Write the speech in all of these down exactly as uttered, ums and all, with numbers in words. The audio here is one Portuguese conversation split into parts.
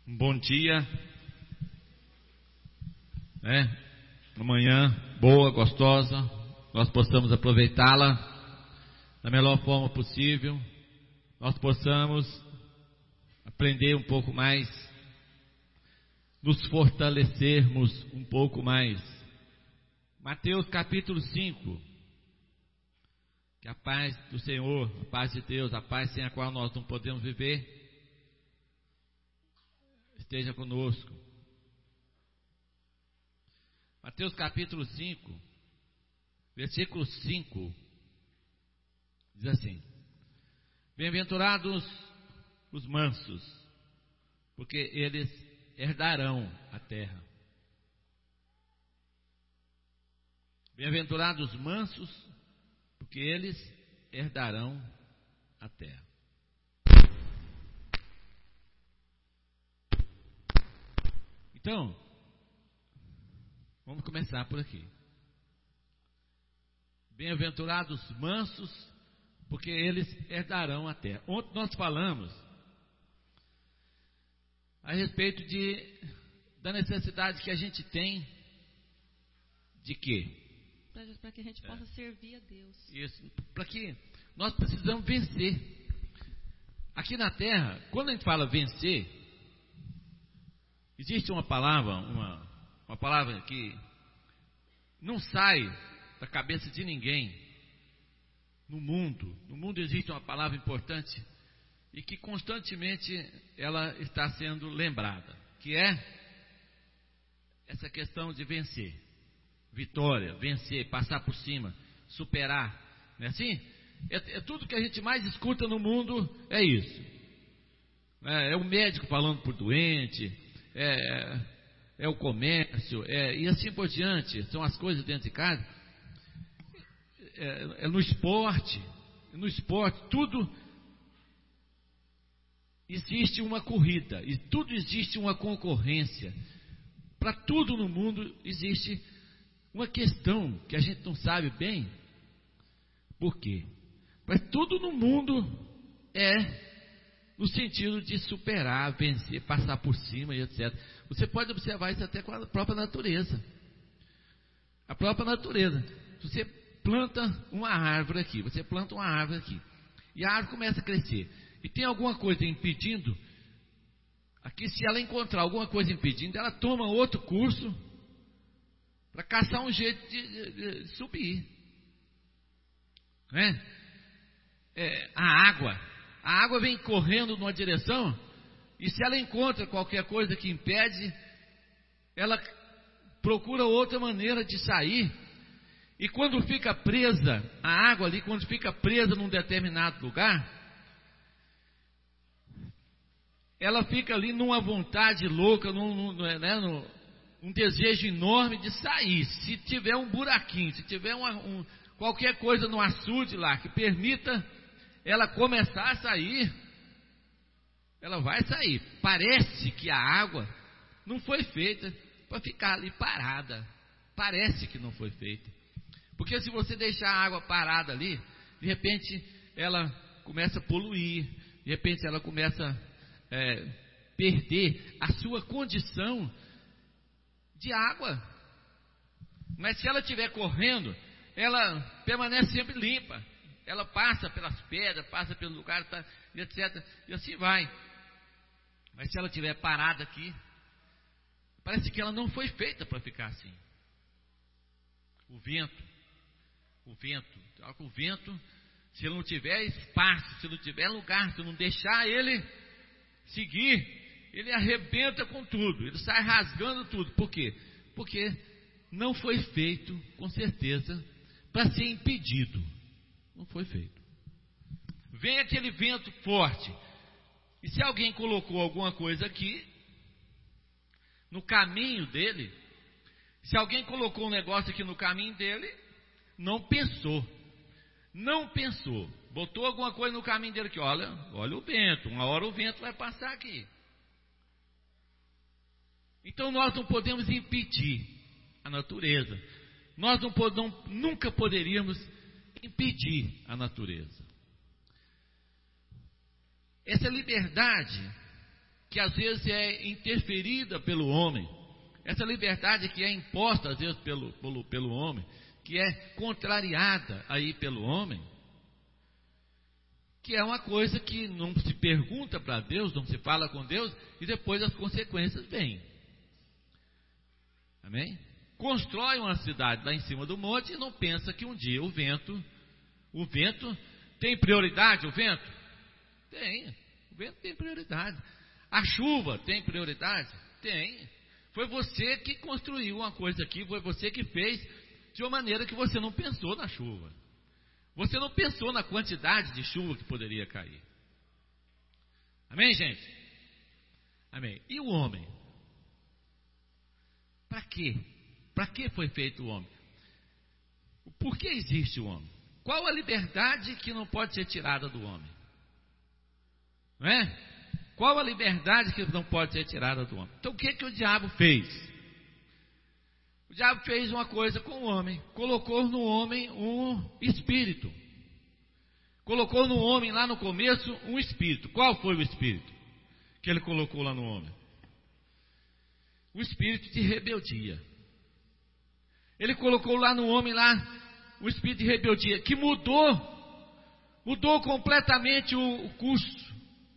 um bom dia, né? Uma manhã boa, gostosa, nós possamos aproveitá-la da melhor forma possível, nós possamos aprender um pouco mais, nos fortalecermos um pouco mais. Mateus capítulo cinco. Que a paz do Senhor, a paz de Deus, a paz sem a qual nós não podemos viver, esteja conosco. Mateus capítulo cinco, versículo cinco, diz assim: Bem-aventurados os mansos, porque eles herdarão a terra. Bem-aventurados os mansos, porque eles herdarão a terra. Então, vamos começar por aqui. Bem-aventurados os mansos, porque eles herdarão a terra. Ontem nós falamos a respeito de, da necessidade que a gente tem de quê? Para que a gente possa é. servir a Deus. Isso, para que nós precisamos vencer. Aqui na terra, quando a gente fala vencer, existe uma palavra, uma, uma palavra que não sai da cabeça de ninguém no mundo. No mundo existe uma palavra importante e que constantemente ela está sendo lembrada, que é essa questão de vencer. Vitória, vencer, passar por cima, superar, não é assim? É, é tudo que a gente mais escuta no mundo, é isso. É, é o médico falando por doente, é, é o comércio, é, e assim por diante, são as coisas dentro de casa. É, é no esporte, no esporte, tudo existe uma corrida, e tudo existe uma concorrência. Para tudo no mundo existe uma questão que a gente não sabe bem por quê. Mas tudo no mundo é no sentido de superar, vencer, passar por cima e etcétera. Você pode observar isso até com a própria natureza. A própria natureza. Você planta uma árvore aqui, você planta uma árvore aqui, e a árvore começa a crescer. E tem alguma coisa impedindo, aqui se ela encontrar alguma coisa impedindo, ela toma outro curso, para caçar um jeito de, de, de subir, né? É, a água, a água vem correndo numa direção, e se ela encontra qualquer coisa que impede, ela procura outra maneira de sair, e quando fica presa, a água ali, quando fica presa num determinado lugar, ela fica ali numa vontade louca, num, num, né, num, um desejo enorme de sair. Se tiver um buraquinho, se tiver uma, um, qualquer coisa no açude lá que permita ela começar a sair, ela vai sair. Parece que a água não foi feita para ficar ali parada. Parece que não foi feita. Porque se você deixar a água parada ali, de repente ela começa a poluir, de repente ela começa a é, perder a sua condição de água. Mas se ela estiver correndo, ela permanece sempre limpa. Ela passa pelas pedras, passa pelo lugar, tá, etcétera. E assim vai. Mas se ela estiver parada aqui, parece que ela não foi feita para ficar assim. O vento, o vento, o vento, se ele não tiver espaço, se não tiver lugar, se não deixar ele seguir, ele arrebenta com tudo, ele sai rasgando tudo. Por quê? Porque não foi feito, com certeza, para ser impedido. Não foi feito. Vem aquele vento forte, e se alguém colocou alguma coisa aqui, no caminho dele, se alguém colocou um negócio aqui no caminho dele, não pensou, não pensou, botou alguma coisa no caminho dele, que olha, olha o vento, uma hora o vento vai passar aqui. Então nós não podemos impedir a natureza. Nós não podemos, nunca poderíamos impedir a natureza. Essa liberdade que às vezes é interferida pelo homem, essa liberdade que é imposta às vezes pelo, pelo, pelo homem, que é contrariada aí pelo homem, que é uma coisa que não se pergunta para Deus, não se fala com Deus, e depois as consequências vêm. Amém? Constrói uma cidade lá em cima do monte e não pensa que um dia o vento, o vento tem prioridade, o vento? Tem, o vento tem prioridade. A chuva tem prioridade? Tem. Foi você que construiu uma coisa aqui, foi você que fez de uma maneira que você não pensou na chuva. Você não pensou na quantidade de chuva que poderia cair. Amém, gente? Amém. E o homem? Para quê? Para que foi feito o homem? Por que existe o homem? Qual a liberdade que não pode ser tirada do homem? Não é? Qual a liberdade que não pode ser tirada do homem? Então o que que o diabo fez? O diabo fez uma coisa com o homem, colocou no homem um espírito. Colocou no homem lá no começo um espírito. Qual foi o espírito que ele colocou lá no homem? O espírito de rebeldia. Ele colocou lá no homem lá o espírito de rebeldia, que mudou, mudou completamente o, o curso.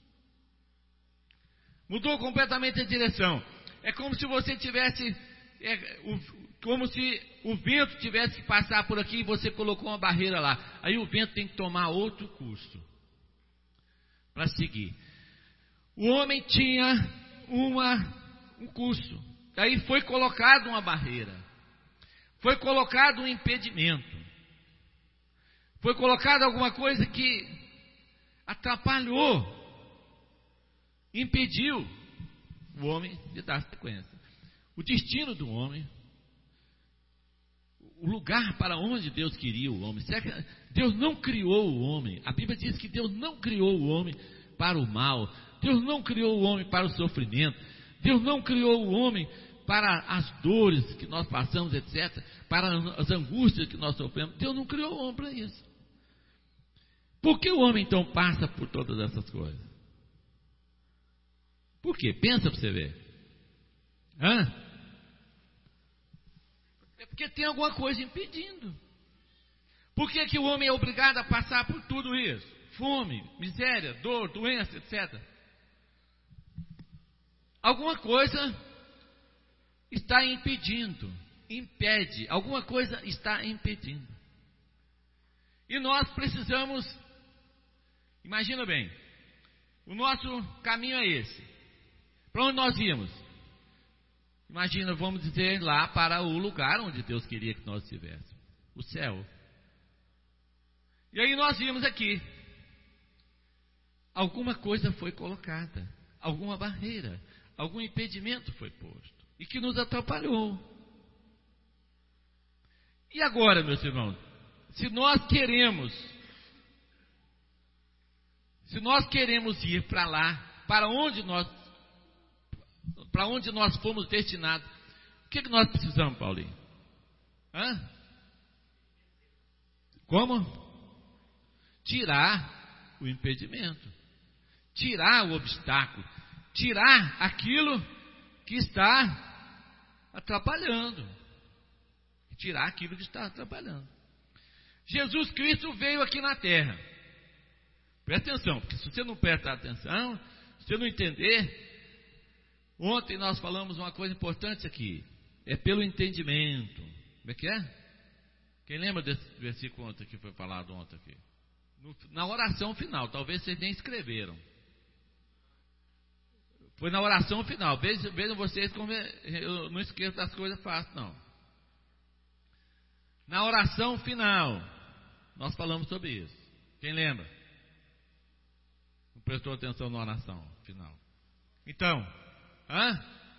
Mudou completamente a direção. É como se você tivesse, é, o, como se o vento tivesse que passar por aqui e você colocou uma barreira lá. Aí o vento tem que tomar outro curso para seguir. O homem tinha uma, um curso. Aí foi colocado uma barreira. Foi colocado um impedimento. Foi colocado alguma coisa que atrapalhou, impediu o homem de dar sequência. O destino do homem, o lugar para onde Deus queria o homem. Será que Deus não criou o homem? A Bíblia diz que Deus não criou o homem para o mal. Deus não criou o homem para o sofrimento. Deus não criou o homem para as dores que nós passamos, etcétera, para as angústias que nós sofremos. Deus não criou o homem para isso. Por que o homem então passa por todas essas coisas? Por quê? Pensa para você ver. Hã? É porque tem alguma coisa impedindo. Por que que o homem é obrigado a passar por tudo isso? Fome, miséria, dor, doença, etcétera. Alguma coisa está impedindo, impede, alguma coisa está impedindo. E nós precisamos, imagina bem, o nosso caminho é esse. Para onde nós íamos? Imagina, vamos dizer, lá para o lugar onde Deus queria que nós estivéssemos, o céu. E aí nós vimos aqui, alguma coisa foi colocada, alguma barreira, algum impedimento foi posto, e que nos atrapalhou. E agora, meus irmãos, se nós queremos, se nós queremos ir para lá, para onde nós, para onde nós fomos destinados, o que, que nós precisamos, Paulinho? Hã? Como? Tirar o impedimento, tirar o obstáculo, tirar aquilo que está atrapalhando, tirar aquilo que está atrapalhando. Jesus Cristo veio aqui na terra. Presta atenção, porque se você não prestar atenção, se você não entender, ontem nós falamos uma coisa importante aqui, é pelo entendimento. Como é que é? Quem lembra desse versículo ontem que foi falado ontem aqui? No, na oração final, talvez vocês nem escreveram. Foi na oração final. Vejam, vejam vocês como eu não esqueço das coisas fáceis, não. Na oração final, nós falamos sobre isso. Quem lembra? Não prestou atenção na oração final. Então, hã?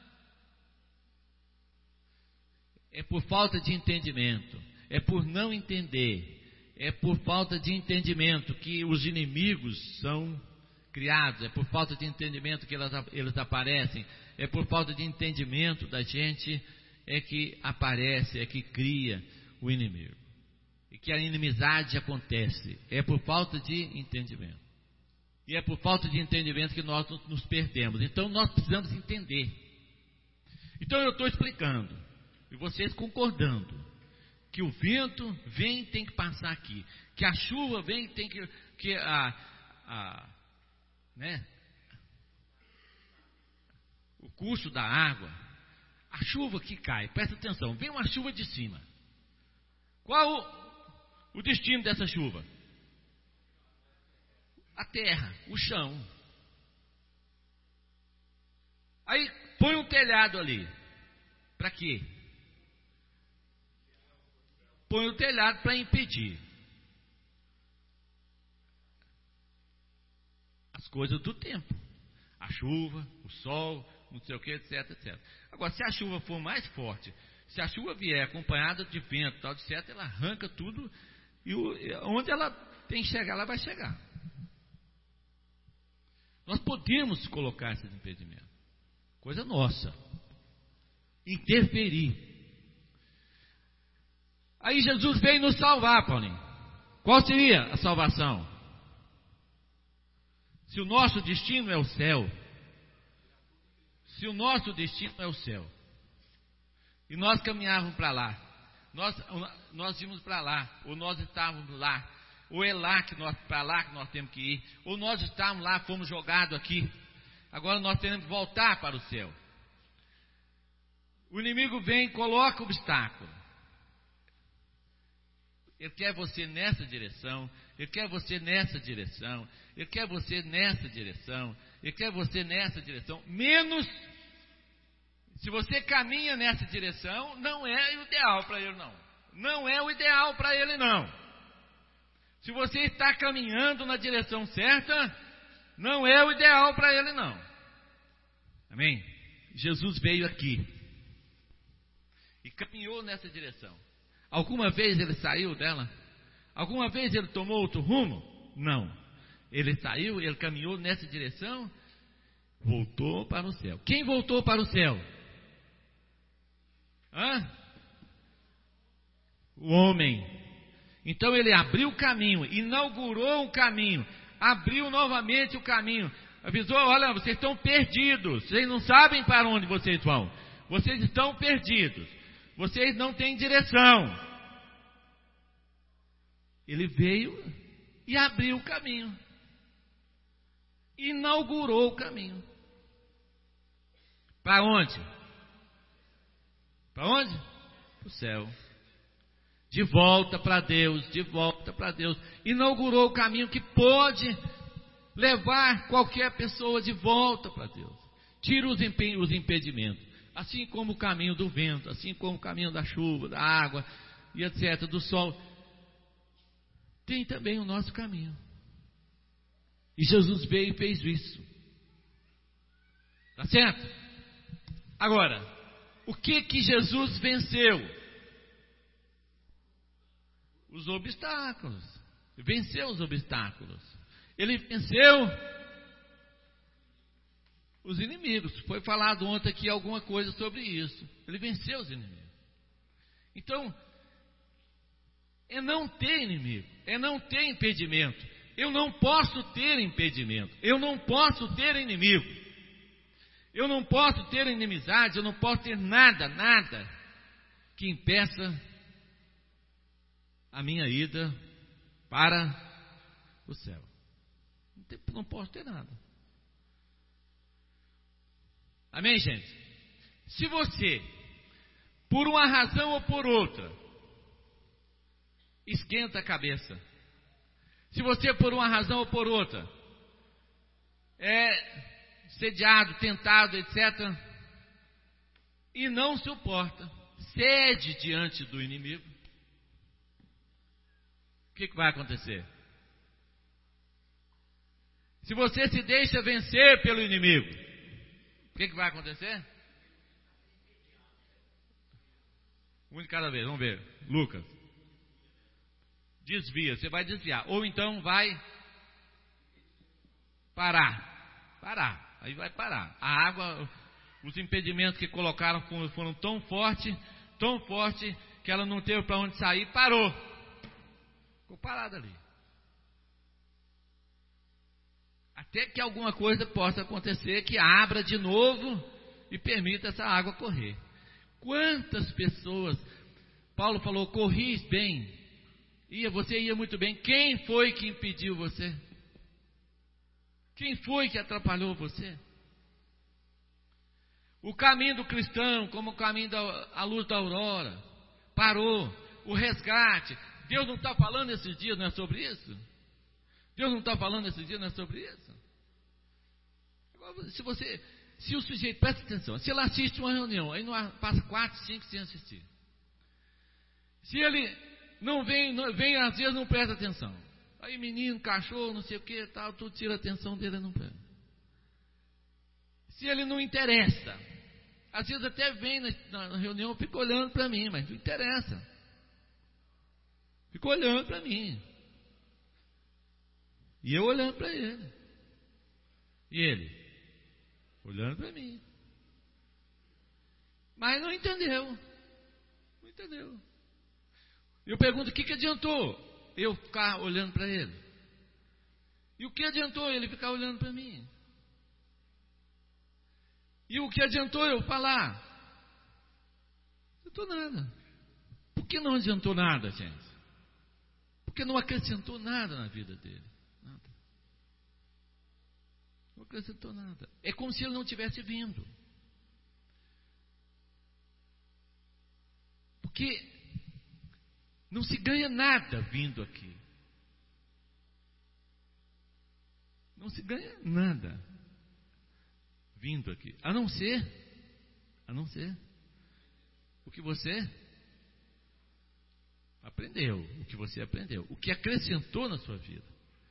É por falta de entendimento, é por não entender, é por falta de entendimento que os inimigos são criados, é por falta de entendimento que eles, eles aparecem, é por falta de entendimento da gente é que aparece, é que cria o inimigo, e que a inimizade acontece, é por falta de entendimento. E é por falta de entendimento que nós nos perdemos. Então nós precisamos entender. Então eu estou explicando, e vocês concordando, que o vento vem e tem que passar aqui, que a chuva vem e tem que, que a, a, né, o curso da água, a chuva que cai, presta atenção, vem uma chuva de cima. Qual o, o destino dessa chuva? A terra, o chão. Aí põe um telhado ali. Para quê? Põe o telhado para impedir as coisas do tempo. A chuva, o sol, não sei o que, etc, etcétera. Agora, se a chuva for mais forte, se a chuva vier acompanhada de vento, tal, etcétera, ela arranca tudo e o, onde ela tem que chegar, ela vai chegar. Nós podemos colocar esses impedimentos. Coisa nossa. Interferir. Aí Jesus veio nos salvar, Paulinho. Qual seria a salvação? Se o nosso destino é o céu, se o nosso destino é o céu, e nós caminhávamos para lá, nós, nós íamos para lá, ou nós estávamos lá, ou é lá que nós, para lá que nós temos que ir, ou nós estávamos lá, fomos jogados aqui, agora nós temos que voltar para o céu. O inimigo vem e coloca obstáculo. Ele quer você nessa direção, ele quer você nessa direção, ele quer você nessa direção, ele quer você nessa direção, menos se você caminha nessa direção, não é o ideal para ele não. Não é o ideal para ele não. Se você está caminhando na direção certa, não é o ideal para ele não. Amém? Jesus veio aqui e caminhou nessa direção. Alguma vez ele saiu dela? Alguma vez ele tomou outro rumo? Não. Ele saiu, ele caminhou nessa direção, voltou para o céu. Quem voltou para o céu? Hã? O homem. Então ele abriu o caminho, inaugurou um caminho, abriu novamente o caminho, avisou: olha, vocês estão perdidos, vocês não sabem para onde vocês vão, vocês estão perdidos, vocês não têm direção. Ele veio e abriu o caminho, inaugurou o caminho. Para onde? Para onde? Para o céu. De volta para Deus, de volta para Deus. Inaugurou o caminho que pode levar qualquer pessoa de volta para Deus. Tira os impedimentos. Assim como o caminho do vento, assim como o caminho da chuva, da água, e etcétera, do sol. Tem também o nosso caminho. E Jesus veio e fez isso. Tá certo? Agora, o que que Jesus venceu? Os obstáculos. Venceu os obstáculos. Ele venceu os inimigos. Foi falado ontem aqui alguma coisa sobre isso. Ele venceu os inimigos. Então, é não ter inimigo, é não ter impedimento. Eu não posso ter impedimento, eu não posso ter inimigo, eu não posso ter inimizade, eu não posso ter nada, nada que impeça a minha ida para o céu. Não posso ter nada. Amém, gente? Se você, por uma razão ou por outra, esquenta a cabeça, se você por uma razão ou por outra é sediado, tentado, etcétera, e não suporta, cede diante do inimigo, o que, que vai acontecer? Se você se deixa vencer pelo inimigo, o que, que vai acontecer? Um de cada vez, vamos ver. Lucas. Desvia, você vai desviar. Ou então vai parar. Parar. Aí vai parar. A água, os impedimentos que colocaram foram tão fortes, tão fortes, que ela não teve para onde sair, parou. Ficou parada ali. Até que alguma coisa possa acontecer que abra de novo e permita essa água correr. Quantas pessoas, Paulo falou, corris bem, ia, você ia muito bem. Quem foi que impediu você? Quem foi que atrapalhou você? O caminho do cristão, como o caminho da a luz da aurora, parou. O resgate, Deus não está falando esses dias, não é sobre isso? Deus não está falando esses dias, não é sobre isso? Agora, se você, se o sujeito, presta atenção, se ele assiste uma reunião, aí não passa quatro, cinco sem assistir. Se ele não vem, não, vem às vezes não presta atenção. Aí menino, cachorro, não sei o que, tal, tudo tira a atenção dele, não presta. Se ele não interessa, às vezes até vem na, na reunião, fica olhando para mim, mas não interessa. Fica olhando para mim. E eu olhando para ele. E ele olhando para mim. Mas não entendeu. Não entendeu. Eu pergunto, o que, que adiantou eu ficar olhando para ele? E o que adiantou ele ficar olhando para mim? E o que adiantou eu falar? Não adiantou nada. Por que não adiantou nada, gente? Porque não acrescentou nada na vida dele. Nada. Não acrescentou nada. É como se ele não tivesse vindo. Porque não se ganha nada vindo aqui. Não se ganha nada vindo aqui. A não ser, a não ser o que você aprendeu, o que você aprendeu, o que acrescentou na sua vida.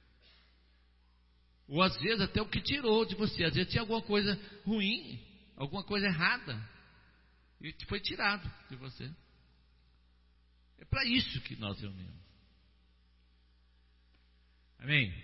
Ou às vezes até o que tirou de você. Às vezes tinha alguma coisa ruim, alguma coisa errada, e foi tirado de você. É para isso que nós reunimos. Amém?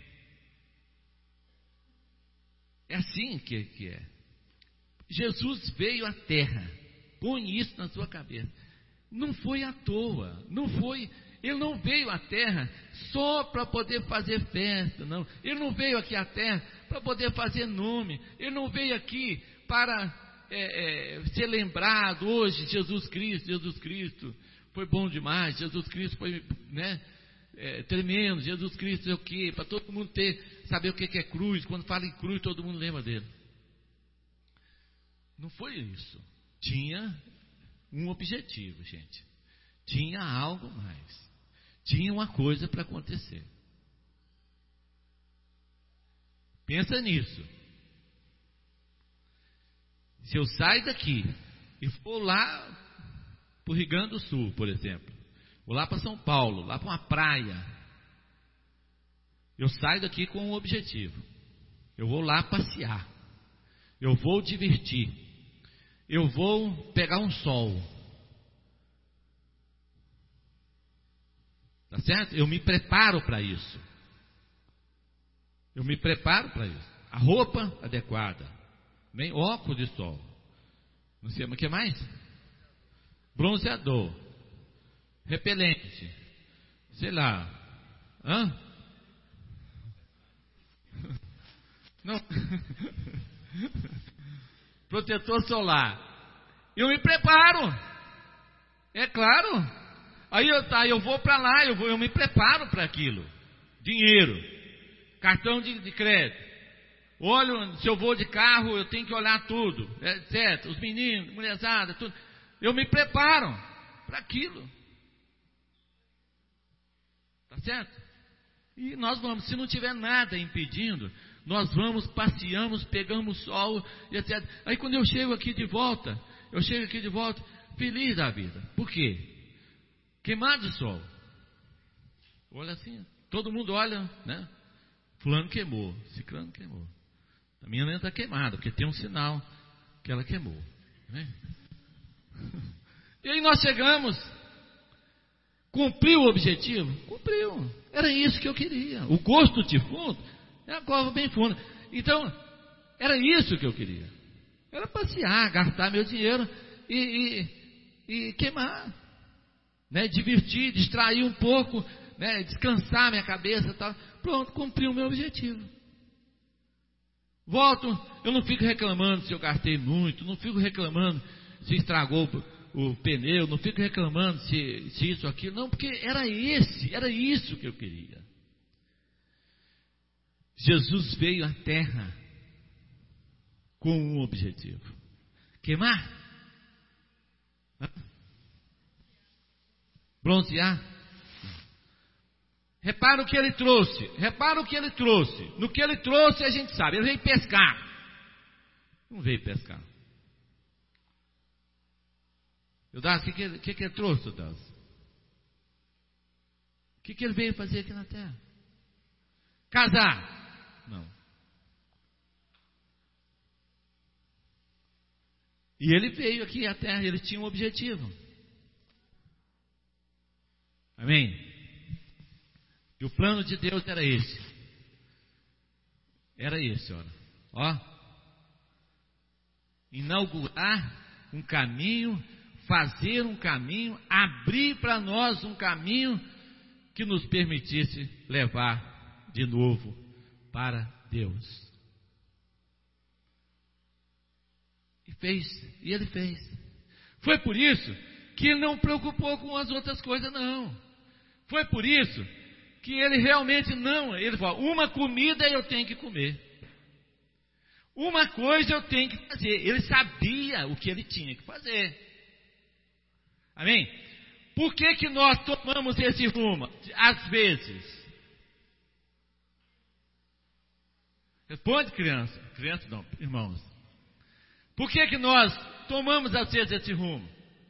É assim que, que é. Jesus veio à terra. Põe isso na sua cabeça. Não foi à toa. Não foi. Ele não veio à terra só para poder fazer festa. Não. Ele não veio aqui à terra para poder fazer nome. Ele não veio aqui para é, é, ser lembrado hoje. Jesus Cristo, Jesus Cristo. Foi bom demais, Jesus Cristo foi, né, é, tremendo, Jesus Cristo é o que? Para todo mundo ter, saber o que é cruz. Quando fala em cruz, todo mundo lembra dele. Não foi isso. Tinha um objetivo, gente. Tinha algo mais. Tinha uma coisa para acontecer. Pensa nisso. Se eu sair daqui e for lá para o Rio Grande do Sul, por exemplo, ou lá para São Paulo, lá para uma praia, eu saio daqui com um objetivo. Eu vou lá passear, eu vou divertir, eu vou pegar um sol, tá certo? Eu me preparo para isso. Eu me preparo para isso. A roupa adequada, bem, óculos de sol, não sei, mas o que mais? Bronzeador, repelente, sei lá, hã? Não. Protetor solar. Eu me preparo, é claro. Aí eu, tá, eu vou para lá, eu, vou, eu me preparo para aquilo. Dinheiro, cartão de, de crédito. Olho, se eu vou de carro, eu tenho que olhar tudo, é, certo? Os meninos, mulherzada, tudo. Eu me preparo para aquilo. Tá certo? E nós vamos, se não tiver nada impedindo, nós vamos, passeamos, pegamos sol, e etcétera. Aí quando eu chego aqui de volta, eu chego aqui de volta, feliz da vida. Por quê? Queimado de sol. Olha assim, todo mundo olha, né? Fulano queimou, ciclano queimou. A minha nem está queimada, porque tem um sinal que ela queimou, né? E aí nós chegamos, cumpriu o objetivo? Cumpriu, era isso que eu queria. O gosto de fundo é a cova bem funda. Então, era isso que eu queria. Era passear, gastar meu dinheiro e, e, e queimar, né? Divertir, distrair um pouco, né? Descansar minha cabeça e tal. Pronto, cumpri o meu objetivo. Volto, eu não fico reclamando se eu gastei muito, não fico reclamando se estragou o pneu, não fico reclamando se, se isso, aquilo, não, porque era esse, era isso que eu queria. Jesus veio à terra com um objetivo: queimar, bronzear. Repara o que ele trouxe, repara o que ele trouxe. No que ele trouxe a gente sabe, ele veio pescar. Não veio pescar. Eudas, o que, que, ele, que, que ele trouxe, Eudas? O que, que ele veio fazer aqui na terra? Casar? Não. E ele veio aqui à terra, ele tinha um objetivo. Amém? E o plano de Deus era esse. Era esse, olha. Ó. Inaugurar um caminho, fazer um caminho, abrir para nós um caminho que nos permitisse levar de novo para Deus. E fez, e ele fez. Foi por isso que ele não preocupou com as outras coisas, não. Foi por isso que ele realmente não, ele falou, uma comida eu tenho que comer. Uma coisa eu tenho que fazer. Ele sabia o que ele tinha que fazer. Amém? Por que que nós tomamos esse rumo? Às vezes. Responde, criança. Criança não, irmãos. Por que que nós tomamos às vezes esse rumo?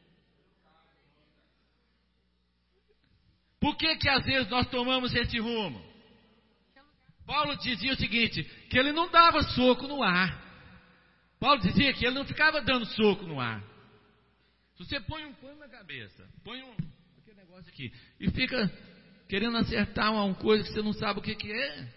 Por que que às vezes nós tomamos esse rumo? Paulo dizia o seguinte, que ele não dava soco no ar. Paulo dizia que ele não ficava dando soco no ar. Se você põe um pano na cabeça, põe um aquele negócio aqui, e fica querendo acertar uma, uma coisa que você não sabe o que, que é.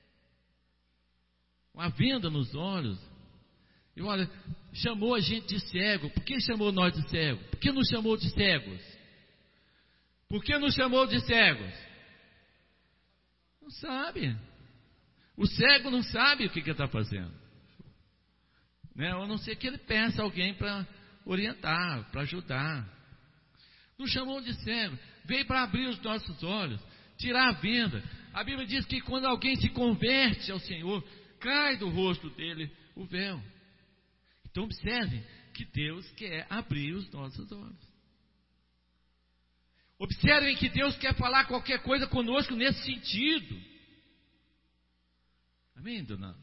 Uma venda nos olhos. E olha, chamou a gente de cego. Por que chamou nós de cego? Por que nos chamou de cegos? Por que nos chamou de cegos? Não sabe. O cego não sabe o que, que ele está fazendo. Né? A não ser que ele peça alguém para orientar, para ajudar. Nos chamou de cego. Veio para abrir os nossos olhos, tirar a venda. A Bíblia diz que quando alguém se converte ao Senhor, cai do rosto dele o véu. Então observe que Deus quer abrir os nossos olhos. Observem que Deus quer falar qualquer coisa conosco nesse sentido. Amém, dona?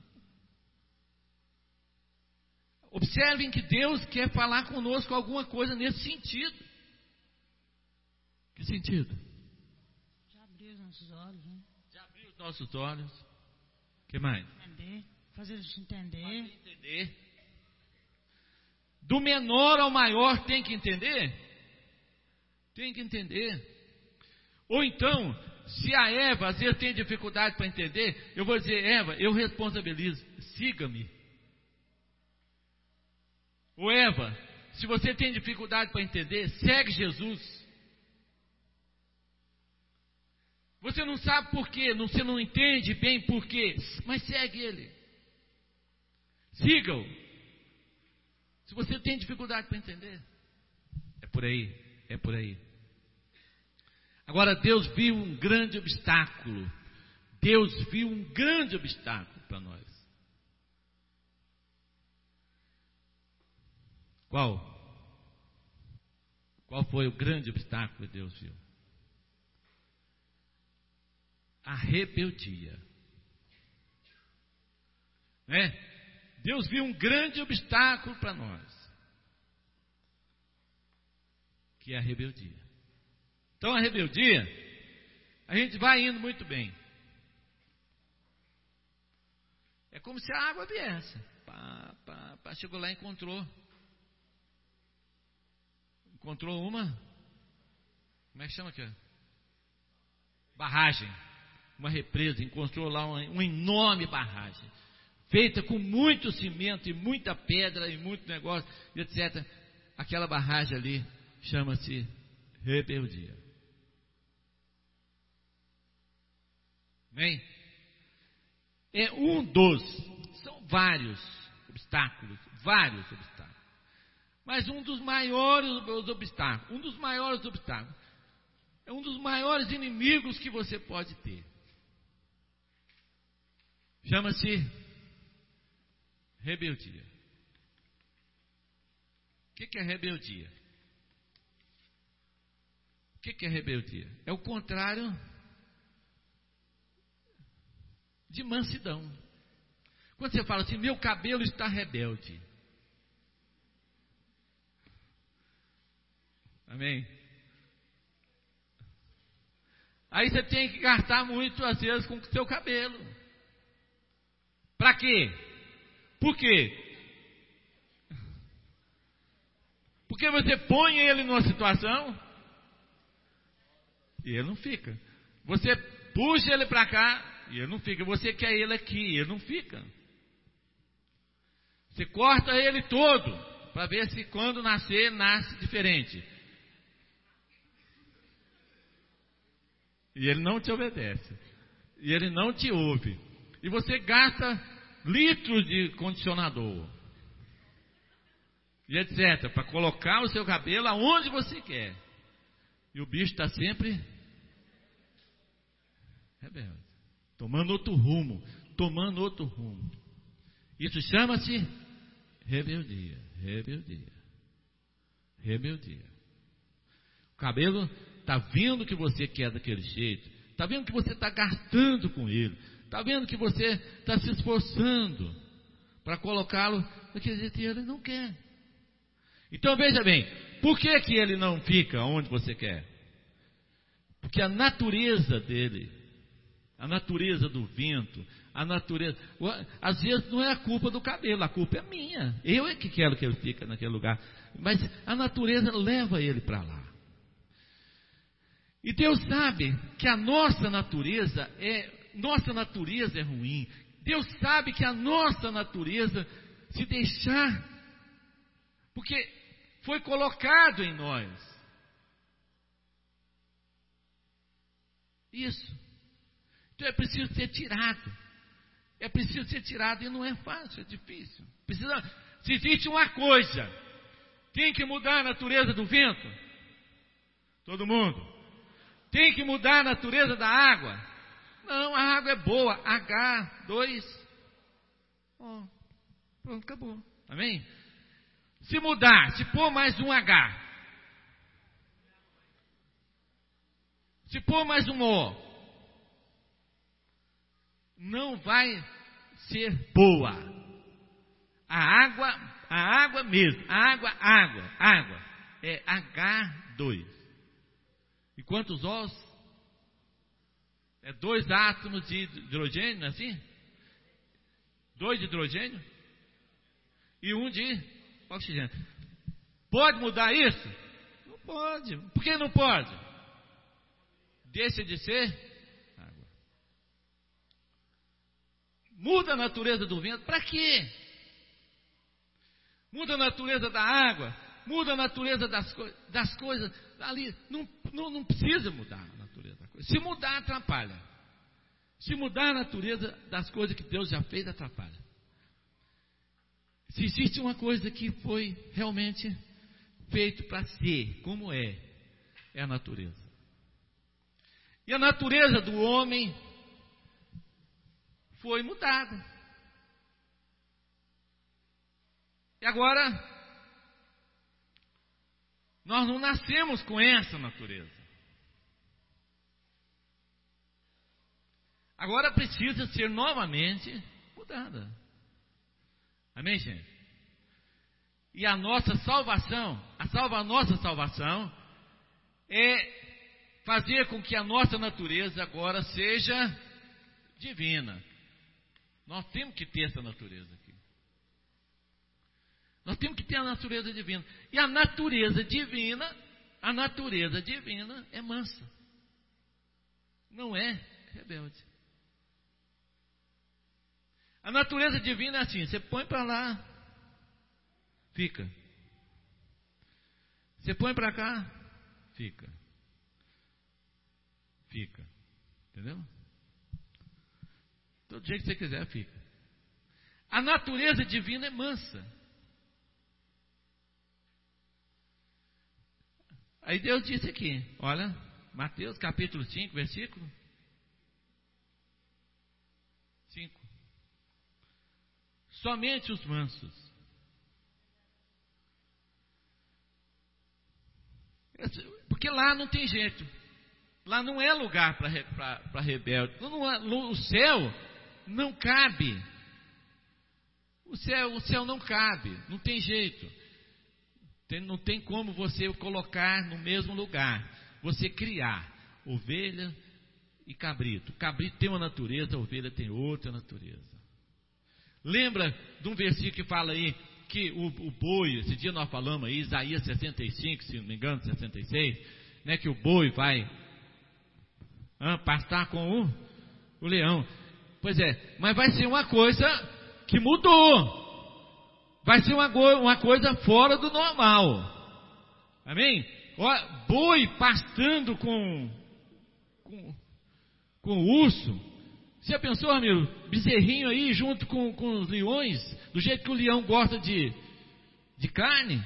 Observem que Deus quer falar conosco alguma coisa nesse sentido. Que sentido? Já abriu os nossos olhos, né? Já abriu os nossos olhos. O que mais? Entender, fazer a gente entender. Fazer entender. Do menor ao maior tem que entender? Tem que entender. Ou então, se a Eva às vezes tem dificuldade para entender, eu vou dizer, Eva, eu responsabilizo, siga-me. Ou Eva, se você tem dificuldade para entender, segue Jesus. Você não sabe por quê, você não entende bem por quê, mas segue ele. Siga-o. Se você tem dificuldade para entender, é por aí, é por aí. Agora Deus viu um grande obstáculo. Deus viu um grande obstáculo para nós. Qual? Qual foi o grande obstáculo que Deus viu? A rebeldia. Né? Deus viu um grande obstáculo para nós, que é a rebeldia. Então a rebeldia, a gente vai indo muito bem. É como se a água viesse. Pá, pá, pá, chegou lá e encontrou. Encontrou uma, como é que chama aqui? Barragem. Uma represa, encontrou lá uma, uma enorme barragem. Feita com muito cimento e muita pedra e muito negócio, etcétera. Aquela barragem ali chama-se rebeldia. Amém? É um dos são vários obstáculos, vários obstáculos. Mas um dos maiores obstáculos, um dos maiores obstáculos, é um dos maiores inimigos que você pode ter. Chama-se rebeldia. O que é rebeldia? O que é rebeldia? É o contrário de mansidão. Quando você fala assim, meu cabelo está rebelde. Amém? Aí você tem que gastar muito, às vezes, com o seu cabelo. Para quê? Por quê? Porque você põe ele numa situação e ele não fica. Você puxa ele para cá e ele não fica. Você quer ele aqui e ele não fica. Você corta ele todo para ver se quando nascer, nasce diferente. E ele não te obedece. E ele não te ouve. E você gasta litros de condicionador. E etcétera. Para colocar o seu cabelo aonde você quer. E o bicho está sempre rebelde. Tomando outro rumo. Tomando outro rumo. Isso chama-se rebeldia. Rebeldia. Rebeldia. O cabelo está vendo que você quer daquele jeito. Está vendo que você está gastando com ele. Está vendo que você está se esforçando para colocá-lo daquele jeito e ele não quer. Então veja bem, por que que ele não fica onde você quer? Porque a natureza dele, a natureza do vento, a natureza, às vezes não é a culpa do cabelo, a culpa é minha. Eu é que quero que ele fique naquele lugar. Mas a natureza leva ele para lá. E Deus sabe que a nossa natureza é, nossa natureza é ruim. Deus sabe que a nossa natureza, se deixar, porque foi colocado em nós isso. Então é preciso ser tirado. É preciso ser tirado e não é fácil, é difícil. Precisa, se existe uma coisa, tem que mudar a natureza do vento. Todo mundo. Tem que mudar a natureza da água. Não, a água é boa. H dois. Oh, pronto, acabou. Amém? Se mudar, se pôr mais um H. Se pôr mais um O. Não vai ser boa. A água, a água mesmo. A água, água, água. É H dois. E quantos Os? É dois átomos de hidrogênio, não é assim? Dois de hidrogênio e um de oxigênio. Pode mudar isso? Não pode. Por que não pode? Deixa de ser água. Muda a natureza do vento. Para quê? Muda a natureza da água. Muda a natureza das, co- das coisas. Ali, não, não, não precisa mudar a natureza da coisa. Se mudar, atrapalha. Se mudar a natureza das coisas que Deus já fez, atrapalha. Se existe uma coisa que foi realmente feito para ser, como é, é a natureza. E a natureza do homem foi mudada. E agora, nós não nascemos com essa natureza. Agora precisa ser novamente mudada. Amém, gente? E a nossa salvação, a, salva, a nossa salvação é fazer com que a nossa natureza agora seja divina. Nós temos que ter essa natureza aqui. Nós temos que ter a natureza divina. E a natureza divina, a natureza divina é mansa. Não é rebelde. A natureza divina é assim, você põe para lá, fica. Você põe para cá, fica. Fica. Entendeu? Todo jeito que você quiser, fica. A natureza divina é mansa. Aí Deus disse aqui, olha, Mateus capítulo cinco, versículo cinco. Somente os mansos. Porque lá não tem jeito. Lá não é lugar para rebelde. Não, não, o céu não cabe. O céu, o céu não cabe. Não tem jeito. Tem, não tem como você colocar no mesmo lugar. Você criar ovelha e cabrito. O cabrito tem uma natureza, a ovelha tem outra natureza. Lembra de um versículo que fala aí que o, o boi, esse dia nós falamos aí, Isaías sessenta e cinco, se não me engano, sessenta e seis, né, que o boi vai ah, pastar com o, o leão. Pois é, mas vai ser uma coisa que mudou. Vai ser uma, uma coisa fora do normal. Amém? Ó, boi pastando com, com, com o urso. Você já pensou, amigo? Bezerrinho aí junto com, com os leões, do jeito que o leão gosta de, de carne.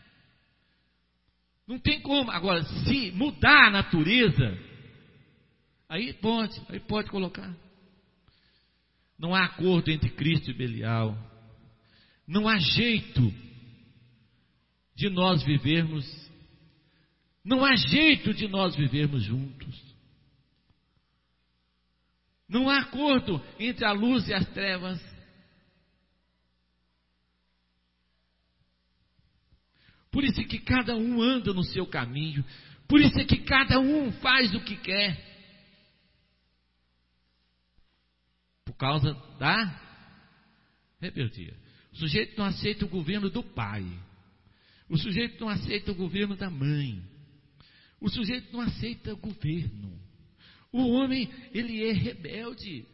Não tem como. Agora, se mudar a natureza, aí pode, aí pode colocar. Não há acordo entre Cristo e Belial. Não há jeito de nós vivermos, não há jeito de nós vivermos juntos. Não há acordo entre a luz e as trevas. Por isso é que cada um anda no seu caminho. Por isso é que cada um faz o que quer. Por causa da rebeldia. O sujeito não aceita o governo do pai. O sujeito não aceita o governo da mãe. O sujeito não aceita o governo. O homem, ele é rebelde.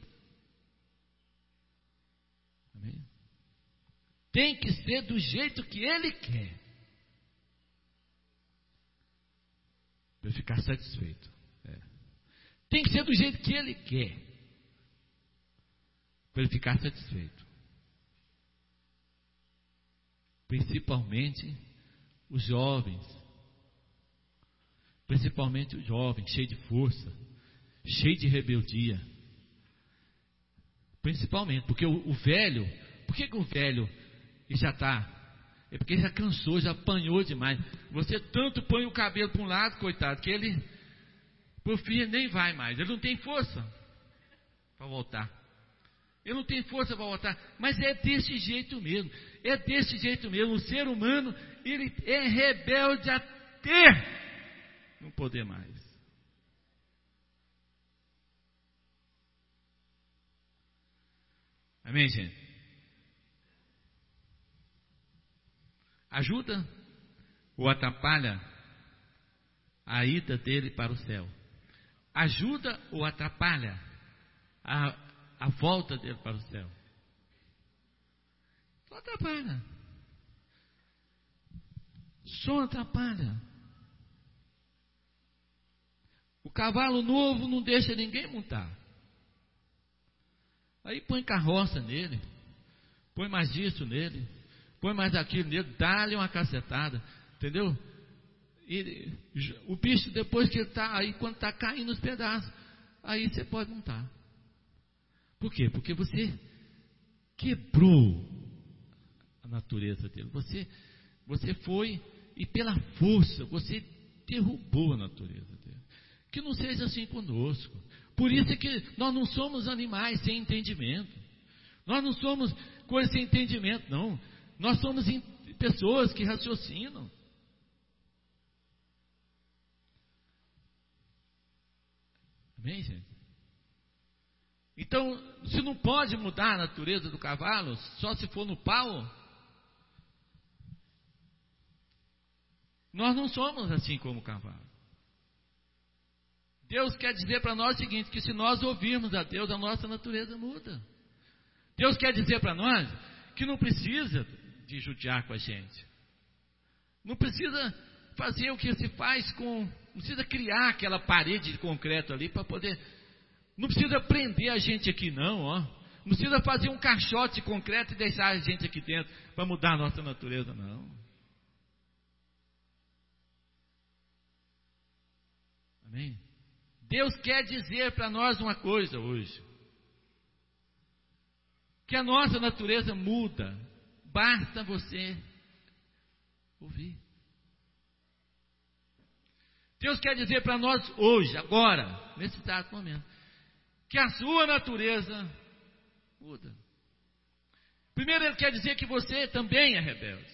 Amém? Tem que ser do jeito que ele quer. Para ficar satisfeito. É. Tem que ser do jeito que ele quer. Para ele ficar satisfeito. Principalmente os jovens. Principalmente os jovens, cheios de força, cheios de rebeldia. Principalmente, porque o, o velho, por que, que o velho já está? É porque ele já cansou, já apanhou demais. Você tanto põe o cabelo para um lado, coitado, que ele, por fim, nem vai mais. Ele não tem força para voltar. Ele não tem força para voltar, mas é desse jeito mesmo, é desse jeito mesmo, o ser humano, ele é rebelde até não poder mais. Amém, gente? Ajuda ou atrapalha a ida dele para o céu? Ajuda ou atrapalha a a volta dele para o céu? Só atrapalha. Só atrapalha. O cavalo novo não deixa ninguém montar. Aí põe carroça nele, põe mais isso nele, põe mais aquilo nele, dá-lhe uma cacetada, entendeu? E o bicho, depois que ele está aí, quando está caindo os pedaços, aí você pode montar. Por quê? Porque você quebrou a natureza dele. Você, você foi e pela força você derrubou a natureza dele. Que não seja assim conosco. Por isso é que nós não somos animais sem entendimento. Nós não somos coisas sem entendimento, não. Nós somos pessoas que raciocinam. Amém, gente? Então, se não pode mudar a natureza do cavalo, só se for no pau, nós não somos assim como o cavalo. Deus quer dizer para nós o seguinte, que se nós ouvirmos a Deus, a nossa natureza muda. Deus quer dizer para nós que não precisa de judiar com a gente. Não precisa fazer o que se faz com... Não precisa criar aquela parede de concreto ali para poder... Não precisa prender a gente aqui não, ó. Não precisa fazer um caixote concreto e deixar a gente aqui dentro para mudar a nossa natureza, não. Amém? Deus quer dizer para nós uma coisa hoje. Que a nossa natureza muda. Basta você ouvir. Deus quer dizer para nós hoje, agora, nesse exato momento, que a sua natureza muda. Primeiro, Ele quer dizer que você também é rebelde.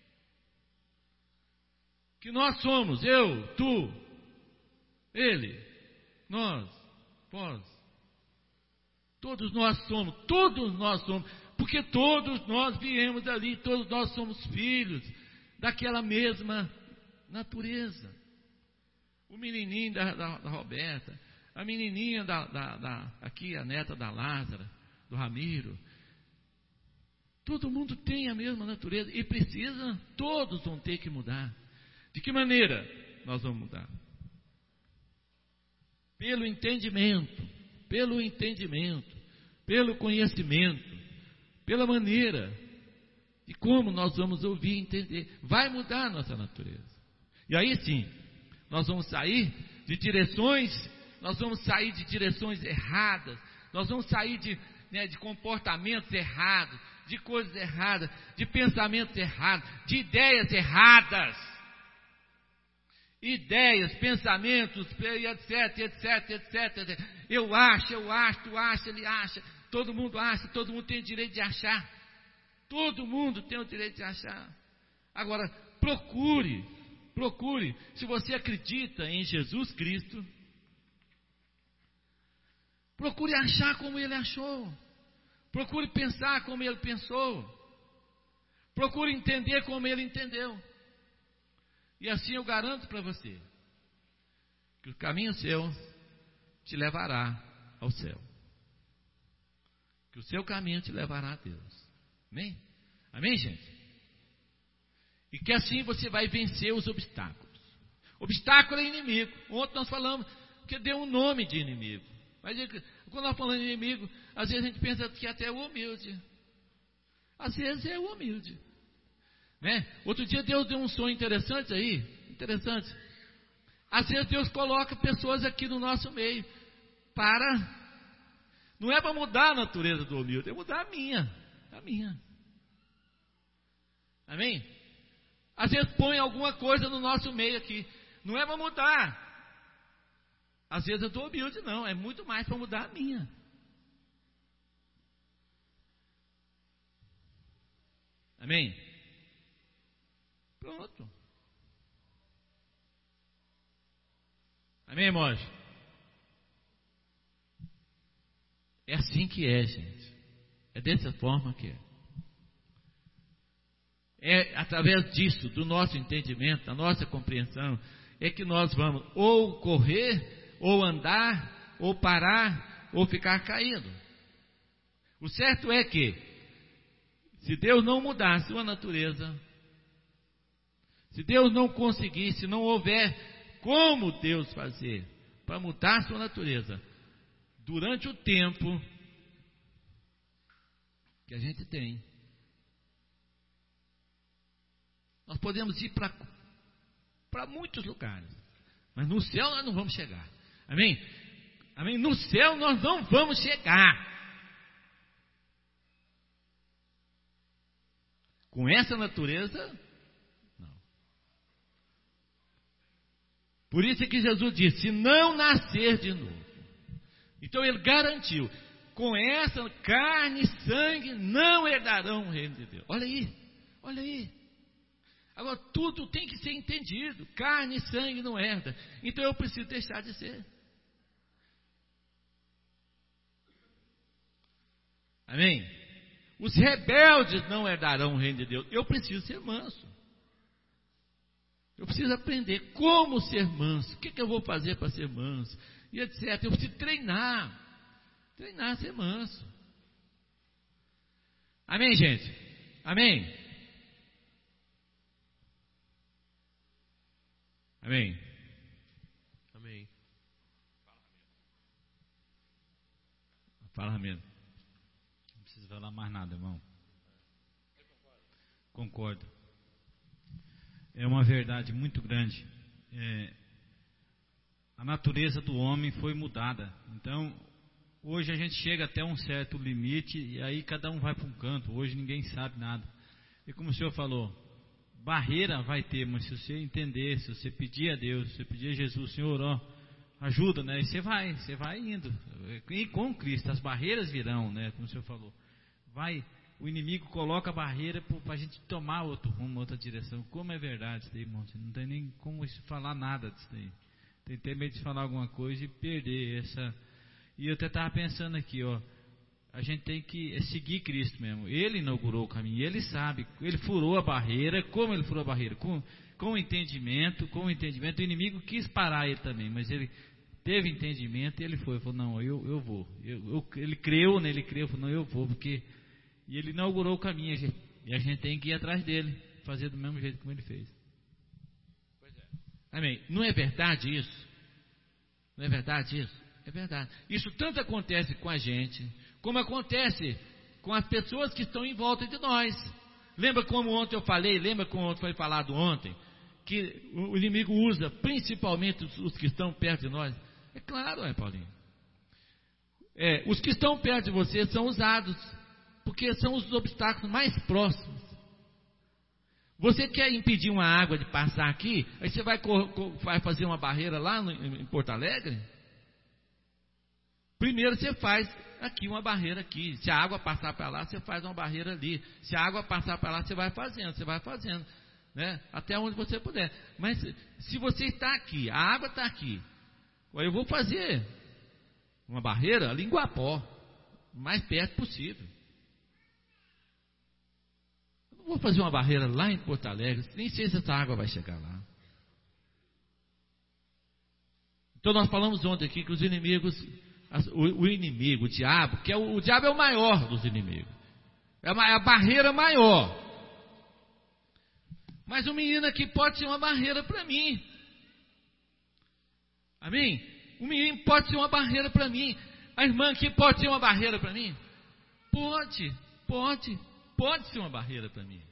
Que nós somos, eu, tu, ele, nós, vós. Todos nós somos, todos nós somos, porque todos nós viemos dali, todos nós somos filhos daquela mesma natureza. O menininho da, da, da Roberta, a menininha da, da, da, aqui, a neta da Lázara, do Ramiro. Todo mundo tem a mesma natureza e precisa, todos vão ter que mudar. De que maneira nós vamos mudar? Pelo entendimento, pelo entendimento, pelo conhecimento, pela maneira de como nós vamos ouvir e entender. Vai mudar a nossa natureza. E aí sim, nós vamos sair de direções, nós vamos sair de direções erradas, nós vamos sair de, né, de comportamentos errados, de coisas erradas, de pensamentos errados, de ideias erradas. Ideias, pensamentos, etc, etc, etc. Eu acho, eu acho, tu acha, ele acha, todo mundo acha, todo mundo tem o direito de achar. Todo mundo tem o direito de achar. Agora, procure, procure, se você acredita em Jesus Cristo, procure achar como Ele achou. Procure pensar como Ele pensou. Procure entender como Ele entendeu. E assim eu garanto para você que o caminho seu te levará ao céu. Que o seu caminho te levará a Deus. Amém? Amém, gente? E que assim você vai vencer os obstáculos. Obstáculo é inimigo. Ontem nós falamos que deu um nome de inimigo. Mas quando nós falamos de inimigo, às vezes a gente pensa que até é o humilde. Às vezes é o humilde. Né? Outro dia Deus deu um sonho interessante aí. Interessante. Às vezes Deus coloca pessoas aqui no nosso meio para... Não é para mudar a natureza do humilde, é mudar a minha. A minha. Amém? Às vezes põe alguma coisa no nosso meio aqui. Não é para mudar. Às vezes eu estou humilde, não. É muito mais para mudar a minha. Amém? Pronto. Amém, irmãos? É assim que é, gente. É dessa forma que é. É através disso, do nosso entendimento, da nossa compreensão, é que nós vamos ou correr, ou andar, ou parar, ou ficar caído. O certo é que, se Deus não mudar a sua natureza, se Deus não conseguir, se não houver como Deus fazer para mudar a sua natureza, durante o tempo que a gente tem, nós podemos ir para para muitos lugares, mas no céu nós não vamos chegar. Amém? Amém? No céu nós não vamos chegar. Com essa natureza, não. Por isso é que Jesus disse: se não nascer de novo. Então ele garantiu: com essa carne e sangue não herdarão o reino de Deus. Olha aí, olha aí. Agora tudo tem que ser entendido. Carne e sangue não herda. Então eu preciso deixar de ser. Amém? Os rebeldes não herdarão o reino de Deus. Eu preciso ser manso. Eu preciso aprender como ser manso. O que, que eu vou fazer para ser manso? E etcétera. Eu preciso treinar. Treinar a ser manso. Amém, gente? Amém? Amém? Amém. Fala, amém. precisa falar mais nada, irmão. Concordo. É uma verdade muito grande. É, a natureza do homem foi mudada. Então, hoje a gente chega até um certo limite e aí cada um vai para um canto. Hoje ninguém sabe nada. E como o senhor falou, barreira vai ter, mas se você entender, se você pedir a Deus, se você pedir a Jesus, Senhor, ó, ajuda, né? E você vai, você vai indo. E com Cristo, as barreiras virão, né? Como o senhor falou. Vai, o inimigo coloca a barreira para a gente tomar outro rumo, outra direção. Como é verdade isso daí, irmão? Você não tem nem como falar nada disso daí. Tem até medo de falar alguma coisa e perder essa. E eu até estava pensando aqui, ó. A gente tem que seguir Cristo mesmo. Ele inaugurou o caminho, ele sabe, ele furou a barreira. Como ele furou a barreira? Com, com entendimento, com entendimento. O inimigo quis parar ele também, mas ele teve entendimento e ele foi. Ele falou, não, eu, eu vou. Eu, eu, ele creu, né? Ele creu, falou, não, eu vou, porque... E ele inaugurou o caminho, a gente, e a gente tem que ir atrás dele, fazer do mesmo jeito como ele fez. Pois é. Amém. Não é verdade isso? Não é verdade isso? É verdade. Isso tanto acontece com a gente, como acontece com as pessoas que estão em volta de nós. Lembra como ontem eu falei, lembra como foi falado ontem, que o inimigo usa principalmente os, os que estão perto de nós? É claro, é, Paulinho. É, os que estão perto de você são usados, porque são os obstáculos mais próximos. Você quer impedir uma água de passar aqui, aí você vai, vai fazer uma barreira lá no, em Porto Alegre? Primeiro você faz aqui uma barreira aqui. Se a água passar para lá, você faz uma barreira ali. Se a água passar para lá, você vai fazendo, você vai fazendo, né? Até onde você puder. Mas se você está aqui, a água está aqui, eu vou fazer uma barreira ali em Guapó, o mais perto possível. Eu não vou fazer uma barreira lá em Porto Alegre, nem sei se essa água vai chegar lá. Então nós falamos ontem aqui que os inimigos, o, o inimigo, o diabo, que é o, o diabo é o maior dos inimigos, é a, é a barreira maior. Mas o menino aqui pode ser uma barreira para mim. Amém? O menino pode ser uma barreira para mim. A irmã aqui pode ser uma barreira para mim? Pode, pode, pode ser uma barreira para mim.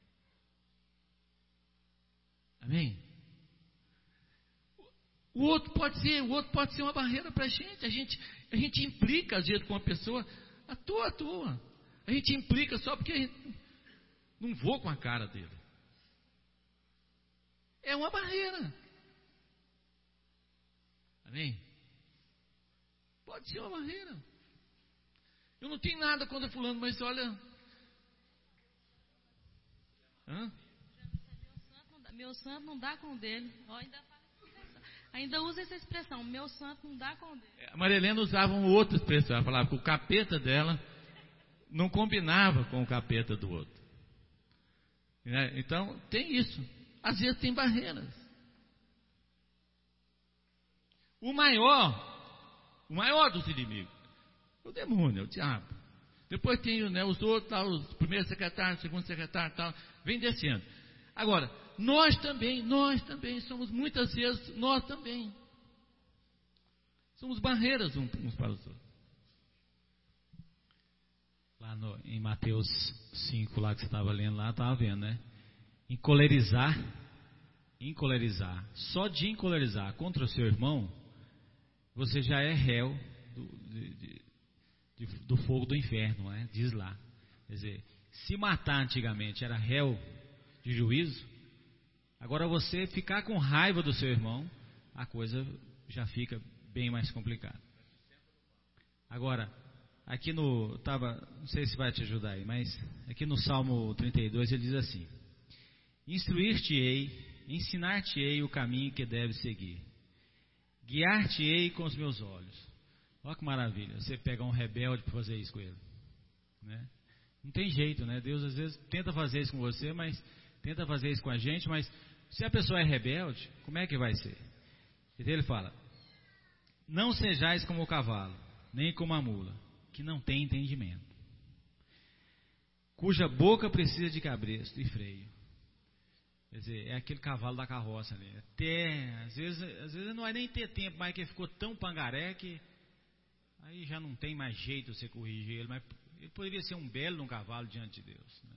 Amém? O outro pode ser, o outro pode ser uma barreira para a gente. A gente, a gente implica às vezes com uma pessoa à toa, à toa. A gente implica só porque a gente não vou com a cara dele. É uma barreira. Amém? Pode ser uma barreira. Eu não tenho nada contra fulano, mas olha... Hã? Meu santo não dá com o dele. Ó, ainda, ainda usa essa expressão, meu santo não dá com o dele. A Maria Helena usava uma outra expressão, ela falava que o capeta dela não combinava com o capeta do outro. Né? Então, tem isso. Às vezes tem barreiras. O maior, o maior dos inimigos, é o demônio, é o diabo. Depois tem, né, os outros, tal, os primeiros secretários, segundo secretário, tal, vem descendo. Agora, nós também, nós também somos muitas vezes, nós também somos barreiras uns para os outros. Lá no, em Mateus cinco, lá que você estava lendo, lá estava vendo, né? Encolerizar, encolerizar, só de encolerizar contra o seu irmão, você já é réu do, de, de, de, do fogo do inferno, né? Diz lá. Quer dizer, se matar antigamente era réu de juízo, agora você ficar com raiva do seu irmão, a coisa já fica bem mais complicada. Agora, aqui no, tava, não sei se vai te ajudar aí, mas aqui no Salmo trinta e dois ele diz assim: instruir-te-ei, ensinar-te-ei o caminho que deves seguir, guiar-te-ei com os meus olhos. Olha que maravilha, você pegar um rebelde para fazer isso com ele, né? Não tem jeito, né? Deus às vezes tenta fazer isso com você, mas tenta fazer isso com a gente, mas se a pessoa é rebelde, como é que vai ser? Então ele fala: não sejais como o cavalo, nem como a mula, que não tem entendimento, cuja boca precisa de cabresto e freio. Quer dizer, é aquele cavalo da carroça ali. Até, às vezes, às vezes não vai nem ter tempo, mas que ele ficou tão pangaré que aí já não tem mais jeito de você corrigir ele, mas Ele poderia ser um belo um cavalo diante de Deus, né?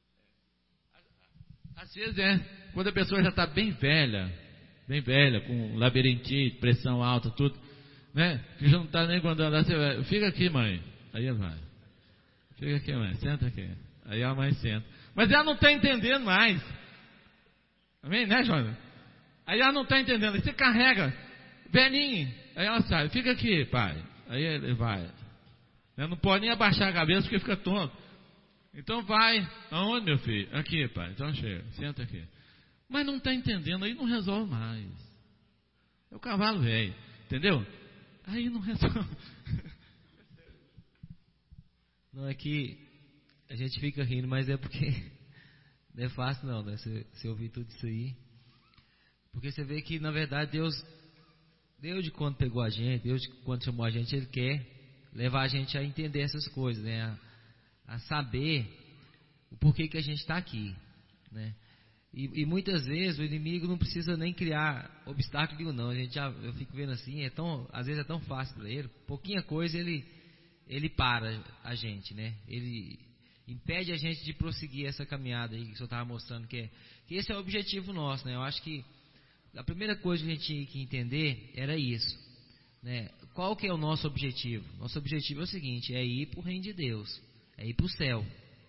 Às vezes é, quando a pessoa já está bem velha, bem velha, com labirintite, pressão alta, tudo, né? Que já não está nem quando andar, você vai, fica aqui, mãe. Aí ela vai. Fica aqui, mãe, senta aqui. Aí a mãe senta. Mas ela não está entendendo mais. Amém, né, Jonas? Aí ela não está entendendo. Aí você carrega, velhinho. Aí ela sai, fica aqui, pai. Aí ele vai. Não pode nem abaixar a cabeça porque fica tonto. Então vai, aonde, meu filho? Aqui, pai, então chega, senta aqui. Mas não está entendendo, aí não resolve mais. É o cavalo velho, entendeu? Aí não resolve. Não, é que a gente fica rindo, mas é porque não é fácil não, né? Você, você ouvir tudo isso aí. Porque você vê que, na verdade, Deus, Deus de quando pegou a gente, Deus de quando chamou a gente, Ele quer levar a gente a entender essas coisas, né? A, a saber o porquê que a gente está aqui, né? E, e muitas vezes o inimigo não precisa nem criar obstáculo nenhum, não. A gente já, eu fico vendo assim, é tão, às vezes é tão fácil para ele, pouquinha coisa ele, ele para a gente, né? Ele impede a gente de prosseguir essa caminhada aí que o senhor estava mostrando, que, é, que esse é o objetivo nosso, né? Eu acho que a primeira coisa que a gente tinha que entender era isso, né? Qual que é o nosso objetivo? Nosso objetivo é o seguinte, é ir para o reino de Deus, é ir para o céu.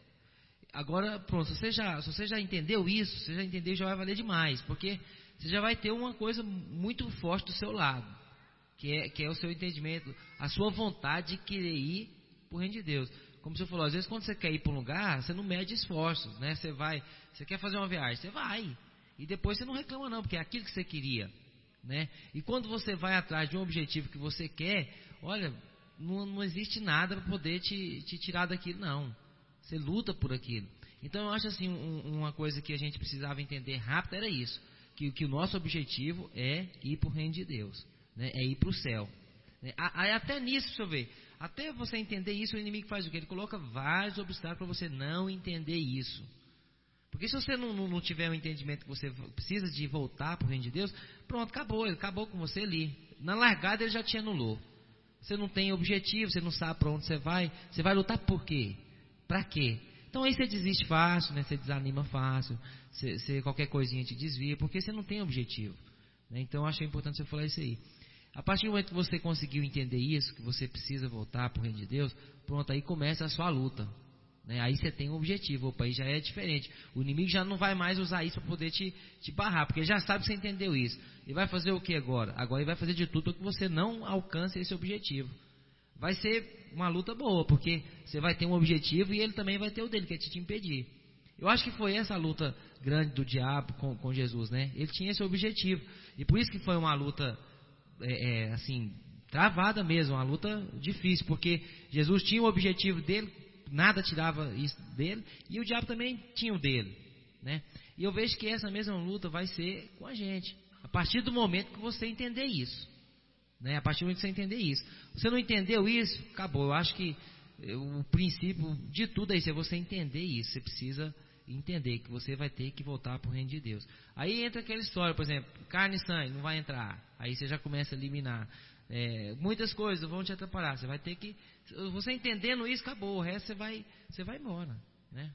Agora, pronto, se você, já, se você já entendeu isso, você já entendeu, já vai valer demais, porque você já vai ter uma coisa muito forte do seu lado, que é, que é o seu entendimento, a sua vontade de querer ir para o reino de Deus. Como você falou, às vezes quando você quer ir para um lugar, você não mede esforços, né? Você vai, você quer fazer uma viagem, você vai, e depois você não reclama não, porque é aquilo que você queria, né? E quando você vai atrás de um objetivo que você quer, olha, não, não existe nada para poder te, te tirar daquilo, não. Você luta por aquilo. Então eu acho assim, um, uma coisa que a gente precisava entender rápido era isso, que, que o nosso objetivo é ir para o reino de Deus, né? É ir para o céu, né? Aí até nisso, deixa eu ver, até você entender isso, o inimigo faz o quê? Ele coloca vários obstáculos para você não entender isso. Porque se você não, não, não tiver um entendimento que você precisa de voltar para o reino de Deus, pronto, acabou, ele acabou com você ali. Na largada ele já te anulou. Você não tem objetivo, você não sabe para onde você vai. Você vai lutar por quê? Para quê? Então aí você desiste fácil, né? Você desanima fácil, você, você, qualquer coisinha te desvia, porque você não tem objetivo, né? Então eu achei importante você falar isso aí. A partir do momento que você conseguiu entender isso, que você precisa voltar para o reino de Deus, pronto, aí começa a sua luta, né? Aí você tem um objetivo, opa, aí já é diferente. O inimigo já não vai mais usar isso para poder te, te barrar, porque ele já sabe que você entendeu isso. Ele vai fazer o que agora? Agora ele vai fazer de tudo para que você não alcance esse objetivo. Vai ser uma luta boa, porque você vai ter um objetivo e ele também vai ter o dele, que é te impedir. Eu acho que foi essa a luta grande do diabo com, com Jesus, né? Ele tinha esse objetivo, e por isso que foi uma luta, é, é, assim, travada mesmo, uma luta difícil, porque Jesus tinha o objetivo dele, nada tirava isso dele, e o diabo também tinha o dele, né? E eu vejo que essa mesma luta vai ser com a gente, a partir do momento que você entender isso, né? A partir do momento que você entender isso. Você não entendeu isso? Acabou. Eu acho que o princípio de tudo é isso, é você entender isso. Você precisa entender que você vai ter que voltar para o reino de Deus. Aí entra aquela história, por exemplo, carne e sangue, não vai entrar. Aí você já começa a eliminar. É, muitas coisas vão te atrapalhar. Você vai ter que... Você entendendo isso, acabou. O resto você vai, você vai embora, né?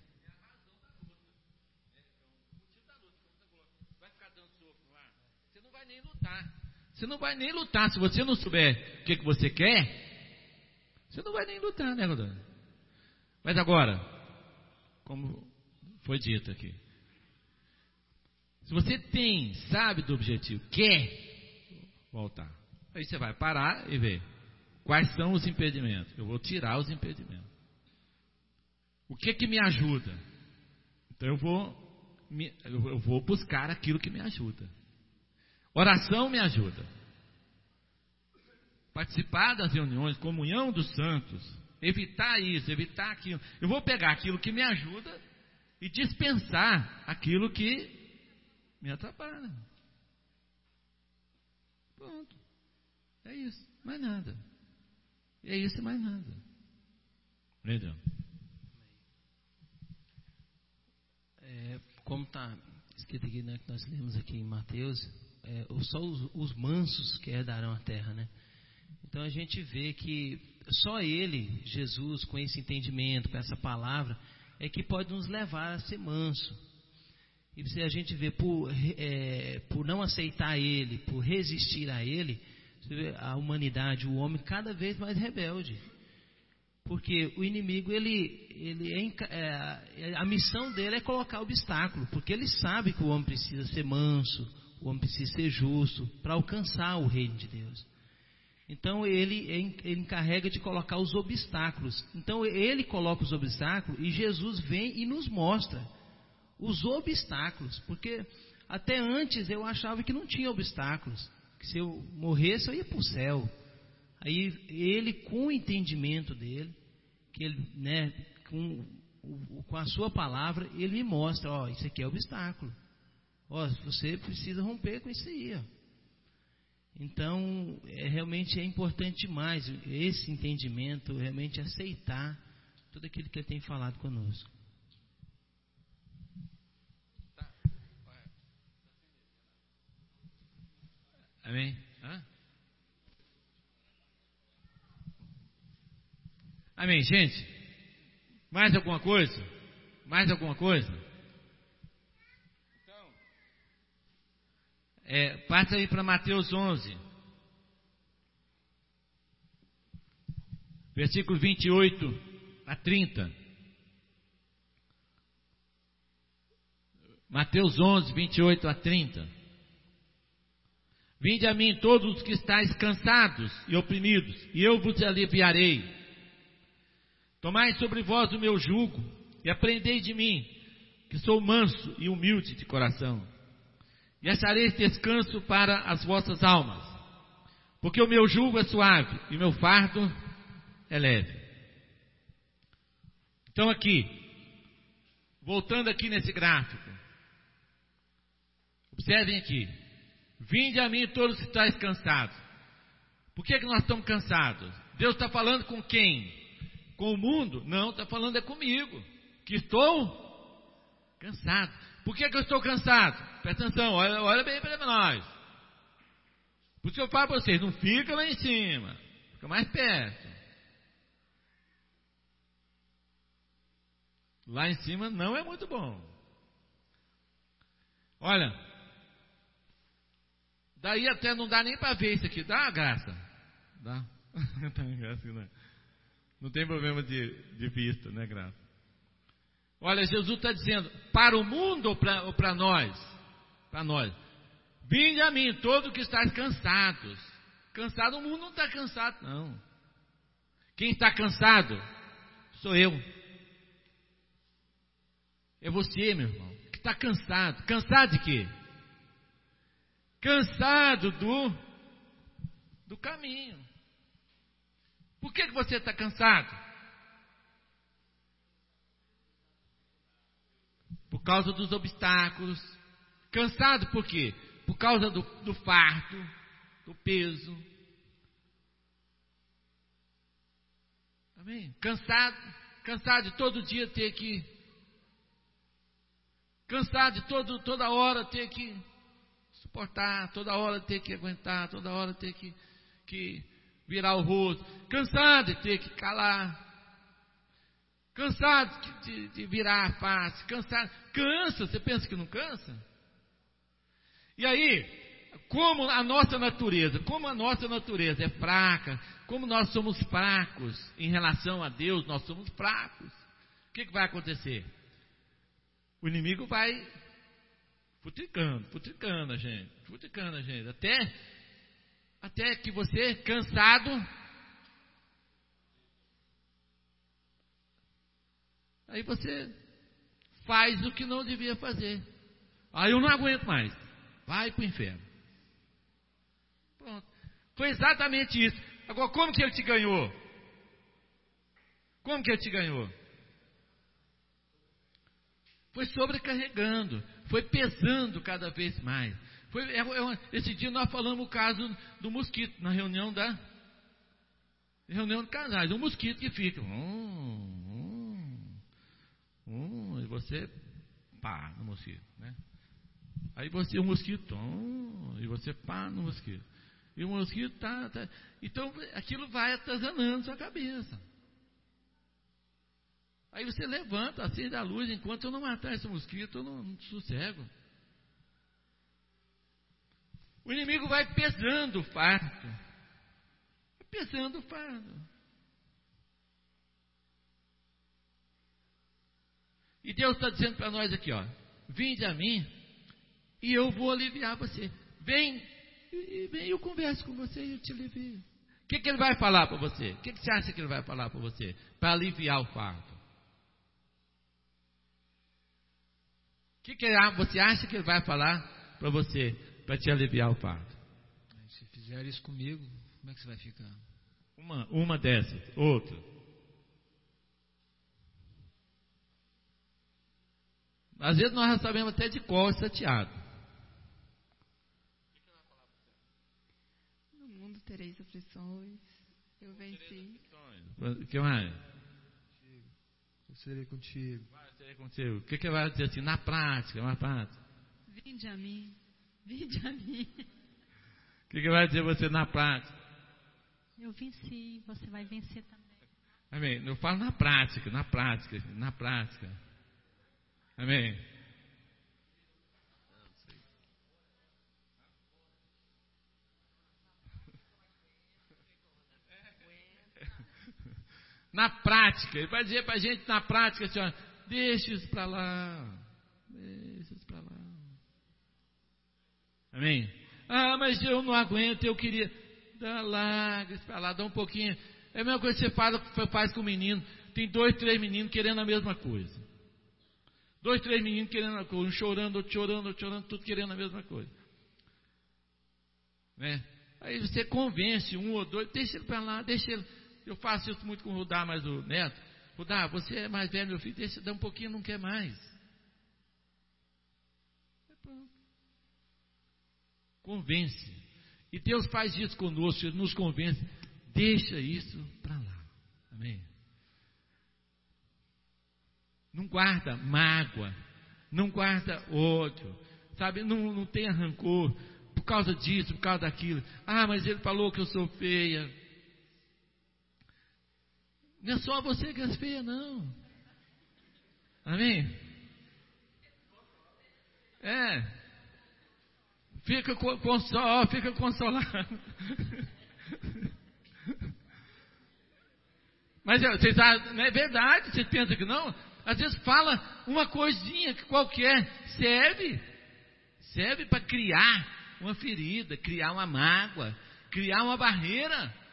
Vai ficar dando soco lá. Você não vai nem lutar. Você não vai nem lutar. Se você não souber o que, que você quer, você não vai nem lutar, né, Rodolfo? Mas agora, como foi dito aqui, se você tem, sabe do objetivo, quer voltar, aí você vai parar e ver quais são os impedimentos. Eu vou tirar os impedimentos. O que que me ajuda? Então eu vou, me, eu vou buscar aquilo que me ajuda. Oração me ajuda. Participar das reuniões, comunhão dos santos, evitar isso, evitar aquilo. Eu vou pegar aquilo que me ajuda e dispensar aquilo que me atrapalha. Pronto. É isso, mais nada. É isso e mais nada. Entendeu? É, como está escrito aqui, né, que nós lemos aqui em Mateus, é, só os, os mansos que herdarão a terra, né? Então a gente vê que só Ele, Jesus, com esse entendimento, com essa palavra, é que pode nos levar a ser manso. E se a gente vê por, é, por não aceitar Ele, por resistir a Ele, você vê a humanidade, o homem cada vez mais rebelde. Porque o inimigo, ele, ele é, é, a missão dele é colocar obstáculo, porque ele sabe que o homem precisa ser manso, o homem precisa ser justo para alcançar o reino de Deus. Então ele, ele encarrega de colocar os obstáculos. Então ele coloca os obstáculos e Jesus vem e nos mostra os obstáculos. Porque até antes eu achava que não tinha obstáculos, que se eu morresse eu ia para o céu. Aí ele, com o entendimento dele, que ele, né, com, com a sua palavra, ele me mostra, ó, isso aqui é obstáculo. Ó, você precisa romper com isso aí, ó. Então, é, realmente é importante demais esse entendimento, realmente aceitar tudo aquilo que ele tem falado conosco. Amém? Hã? Amém, gente? Mais alguma coisa? Mais alguma coisa? Então, é, passa aí para Mateus onze, versículo vinte e oito a trinta. Mateus onze, vinte e oito a trinta. Vinde a mim todos os que estáis cansados e oprimidos, e eu vos aliviarei. Tomai sobre vós o meu jugo, e aprendei de mim, que sou manso e humilde de coração, e achareis descanso para as vossas almas, porque o meu jugo é suave, e o meu fardo é leve. Então aqui, voltando aqui nesse gráfico, observem aqui, vinde a mim todos que estáis cansados. Por que, que nós estamos cansados? Deus está falando com quem? Com o mundo? Não, está falando é comigo, que estou cansado. Por que, que eu estou cansado? Presta atenção, olha, olha bem para nós. Por isso que eu falo para vocês, não fica lá em cima, fica mais perto. Lá em cima não é muito bom. Olha, daí até não dá nem para ver isso aqui, dá uma graça. Dá. Não tem problema de, de vista, né, graça? Olha, Jesus está dizendo, para o mundo ou para nós? Para nós. Vinde a mim, todos que estáis cansados. Cansado, o mundo não está cansado, não. Quem está cansado sou eu. É você, meu irmão, que está cansado. Cansado de quê? Cansado do, do caminho. Por que, que você está cansado? Por causa dos obstáculos. Cansado por quê? Por causa do, do fardo, do peso. Amém? Cansado, cansado de todo dia ter que... Cansado de todo, toda hora ter que suportar, toda hora ter que aguentar, toda hora ter que... que virar o rosto, cansado de ter que calar, cansado de, de, de virar a face, cansado, cansa, você pensa que não cansa? E aí, como a nossa natureza, como a nossa natureza é fraca, como nós somos fracos em relação a Deus, nós somos fracos, o que, que vai acontecer? O inimigo vai futricando, futricando a gente, futricando a gente, até... Até que você, cansado, aí você faz o que não devia fazer. Aí eu não aguento mais. Vai para o inferno. Pronto. Foi exatamente isso. Agora, como que ele te ganhou? Como que ele te ganhou? Foi sobrecarregando. Foi pesando cada vez mais. Foi, é, é, esse dia nós falamos o caso do mosquito, na reunião da reunião de casais, um mosquito que fica hum, hum, hum, e você pá no mosquito, né? Aí você, o mosquito hum, e você pá no mosquito. E o mosquito está... Tá, então, aquilo vai atazanando sua cabeça. Aí você levanta, acende a luz, enquanto eu não matar esse mosquito, eu não, não sossego. O inimigo vai pesando o fardo. Vai pesando o fardo. E Deus está dizendo para nós aqui, ó, vinde a mim e eu vou aliviar você. Vem, e, vem, eu converso com você e eu te alivio. O que, que ele vai falar para você? O que, que você acha que ele vai falar para você? Para aliviar o fardo. O que, que você acha que ele vai falar para você, para te aliviar o fardo? Se fizer isso comigo, como é que você vai ficar? Uma, uma dessas, outra. Às vezes nós já sabemos até de qual chateado. No mundo tereis aflições, eu venci. O que mais? Eu serei contigo. Eu serei contigo. O que, que vai dizer assim, na prática, na prática? Vinde a mim, vinde a mim. O que, que vai dizer você na prática? Eu venci, você vai vencer também. Amém. Eu falo na prática, na prática, na prática. Amém. Na prática, ele vai dizer para a gente na prática assim, ó, deixa isso para lá, deixa isso para lá. Amém? Ah, mas eu não aguento, eu queria, dá larga isso para lá, dá um pouquinho. É a mesma coisa que você faz, faz com o menino, tem dois, três meninos querendo a mesma coisa. Dois, três meninos querendo a mesma coisa, um chorando, outro chorando, outro chorando, tudo querendo a mesma coisa. Né? Aí você convence um ou dois, deixa ele para lá, deixa ele. Eu faço isso muito com o Rudá, mas o neto. Rudá, você é mais velho, meu filho, deixa, dá um pouquinho, não quer mais. É pronto. Convence. E Deus faz isso conosco, Ele nos convence. Deixa isso para lá. Amém? Não guarda mágoa, não guarda ódio, sabe? Não, não tenha rancor por causa disso, por causa daquilo. Ah, mas ele falou que eu sou feia. Não é só você que é feia, não. Amém? É. Fica consol, fica consolado. Mas vocês, não é verdade, vocês pensam que não? Às vezes fala uma coisinha que qualquer, serve, serve para criar uma ferida, criar uma mágoa, criar uma barreira.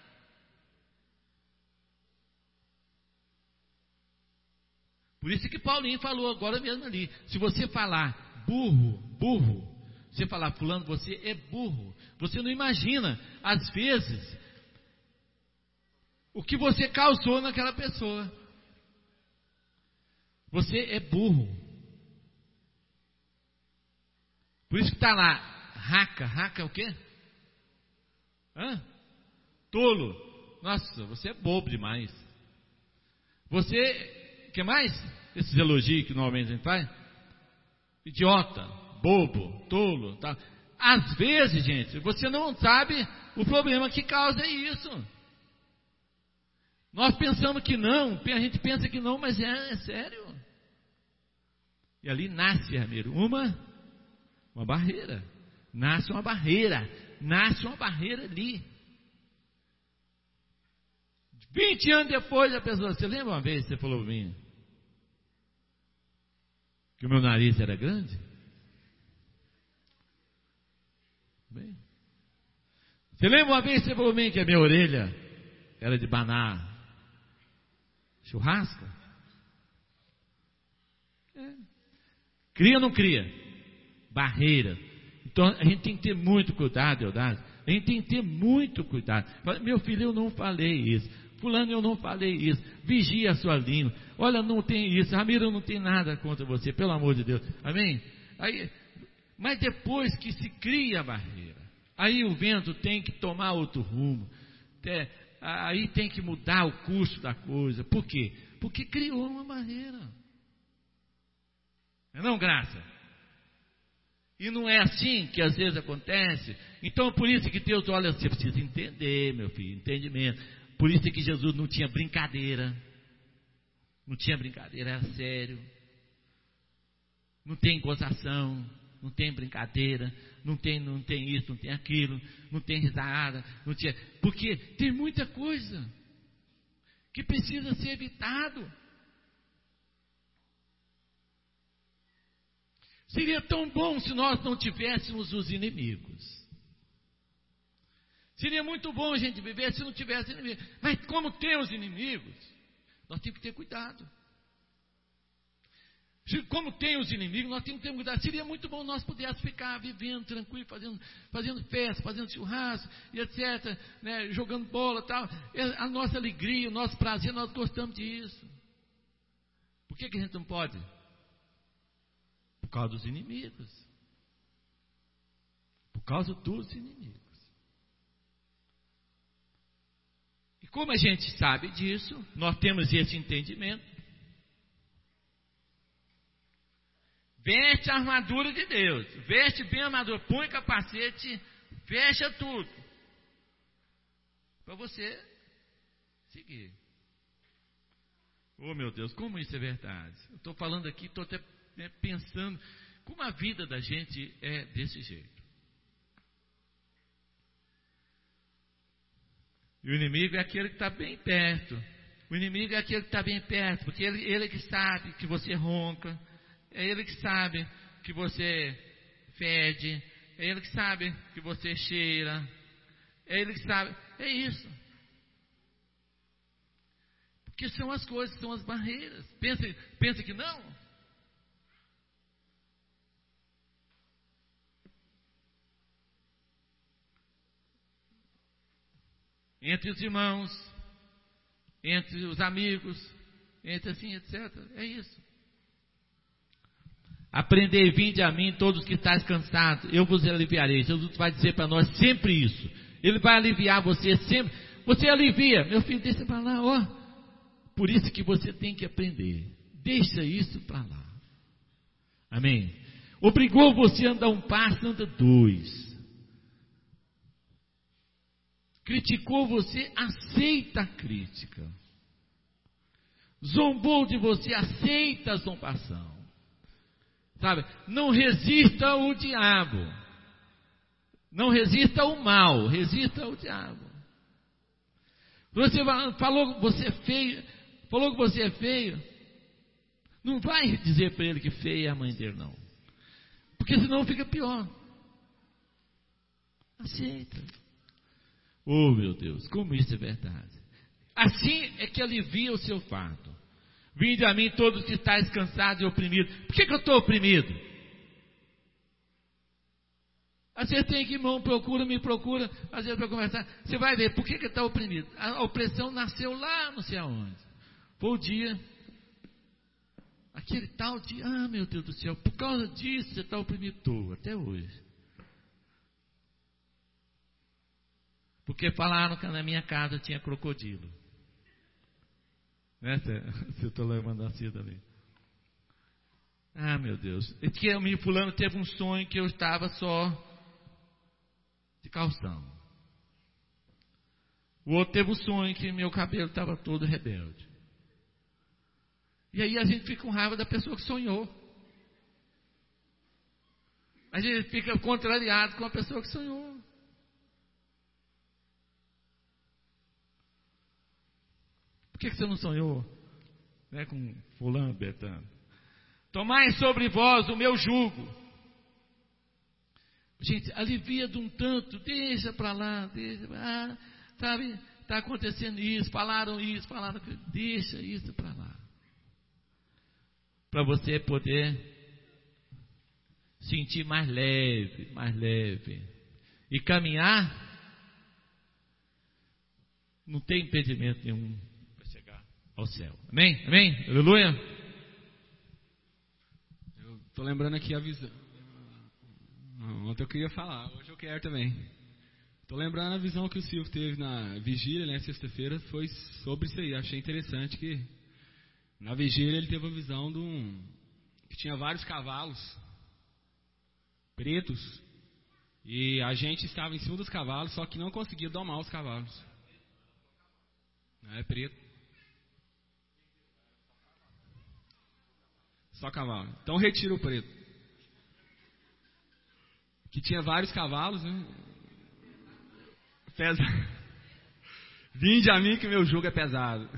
Por isso que Paulinho falou agora mesmo ali, se você falar burro, burro, você falar fulano, você é burro, você não imagina, às vezes, o que você causou naquela pessoa. Você é burro. Por isso que está lá, raca, raca é o quê? Hã? Tolo. Nossa, você é bobo demais. Você, o que mais? Esses elogios que normalmente a gente faz. Idiota, bobo, tolo, tá? Às vezes, gente, você não sabe o problema que causa isso. Nós pensamos que não, a gente pensa que não, mas é, é sério. E ali nasce, Ramiro, uma, uma barreira. Nasce uma barreira. Nasce uma barreira ali. vinte anos depois a pessoa, você lembra uma vez que você falou para mim que o meu nariz era grande? Bem, você lembra uma vez que você falou para mim que a minha orelha era de banar churrasco? É. Cria ou não cria? Barreira. Então a gente tem que ter muito cuidado, Eudásio. A gente tem que ter muito cuidado. Meu filho, eu não falei isso. Fulano, eu não falei isso. Vigia a sua língua. Olha, não tem isso. Ramiro, eu não tenho nada contra você, pelo amor de Deus. Amém? Aí, mas depois que se cria a barreira, aí o vento tem que tomar outro rumo. É, aí tem que mudar o curso da coisa. Por quê? Porque criou uma barreira. Não é não, Graça? E não é assim que às vezes acontece. Então por isso que Deus olha, você precisa entender, meu filho, entendimento. Por isso que Jesus não tinha brincadeira. Não tinha brincadeira, era sério. Não tem gozação, não tem brincadeira, não tem, não tem isso, não tem aquilo, não tem risada, não tinha, porque tem muita coisa que precisa ser evitado. Seria tão bom se nós não tivéssemos os inimigos. Seria muito bom a gente viver se não tivesse inimigos. Mas como tem os inimigos, nós temos que ter cuidado. Como tem os inimigos, nós temos que ter cuidado. Seria muito bom nós pudéssemos ficar vivendo tranquilo, fazendo, fazendo festa, fazendo churrasco, e etcétera, né, jogando bola e tal. A nossa alegria, o nosso prazer, nós gostamos disso. Por que, que a gente não pode? Por causa dos inimigos. Por causa dos inimigos. E como a gente sabe disso, nós temos esse entendimento. Veste a armadura de Deus. Veste bem a armadura. Põe capacete. Fecha tudo. Para você seguir. Oh meu Deus, como isso é verdade. Eu estou falando aqui, estou até né, pensando como a vida da gente é desse jeito. E o inimigo é aquele que está bem perto. O inimigo é aquele que está bem perto, porque ele, ele que sabe que você ronca. É ele que sabe que você fede. É ele que sabe que você cheira. É ele que sabe. É isso. Porque são as coisas, são as barreiras. Pensa, pensa que não? Entre os irmãos, entre os amigos, entre assim, etcétera. É isso. Aprendei, vinde a mim, todos que estáis cansados, eu vos aliviarei. Jesus vai dizer para nós sempre isso. Ele vai aliviar você sempre. Você alivia, meu filho, deixa para lá, ó. Por isso que você tem que aprender. Deixa isso para lá. Amém? Obrigou você a andar um passo, anda dois. Criticou você, aceita a crítica. Zombou de você, aceita a zombação. Sabe? Não resista ao diabo. Não resista ao mal, resista ao diabo. Você falou que você é feio, falou que você é feio. Não vai dizer para ele que feia é a mãe dele, não. Porque senão fica pior. Aceita. Oh, meu Deus, como isso é verdade. Assim é que alivia o seu fardo. Vinde a mim todos que estáis cansados e oprimidos. Por que, que eu estou oprimido? Às vezes tem que irmão, procura, me procura, às vezes para conversar. Você vai ver, por que que está oprimido? A opressão nasceu lá, não sei aonde. Foi o dia, aquele tal dia, ah meu Deus do céu, por causa disso você está oprimido todo, até hoje. Porque falaram que na minha casa tinha crocodilo. Né, se eu estou levando a Cida ali. Ah, meu Deus. E que o menino fulano teve um sonho que eu estava só de calção. O outro teve um sonho que meu cabelo estava todo rebelde. E aí a gente fica com raiva da pessoa que sonhou. A gente fica contrariado com a pessoa que sonhou. Por que, que você não sonhou, né, com fulano, betano? Tomai sobre vós o meu jugo. Gente, alivia de um tanto, deixa para lá, deixa, ah, sabe, está acontecendo isso, falaram isso, falaram que deixa isso para lá. Para você poder sentir mais leve, mais leve. E caminhar, não tem impedimento nenhum ao céu. Amém? Amém? Aleluia? Eu estou lembrando aqui a visão. Ontem eu queria falar, hoje eu quero também. Estou lembrando a visão que o Silvio teve na vigília, né, sexta-feira, foi sobre isso aí. Achei interessante que na vigília ele teve a visão de um, que tinha vários cavalos pretos, e a gente estava em cima dos cavalos, só que não conseguia domar os cavalos. Não é preto. Só cavalo. Então retira o preto. Que tinha vários cavalos, né? Pesa. Vinde a mim que meu jugo é pesado.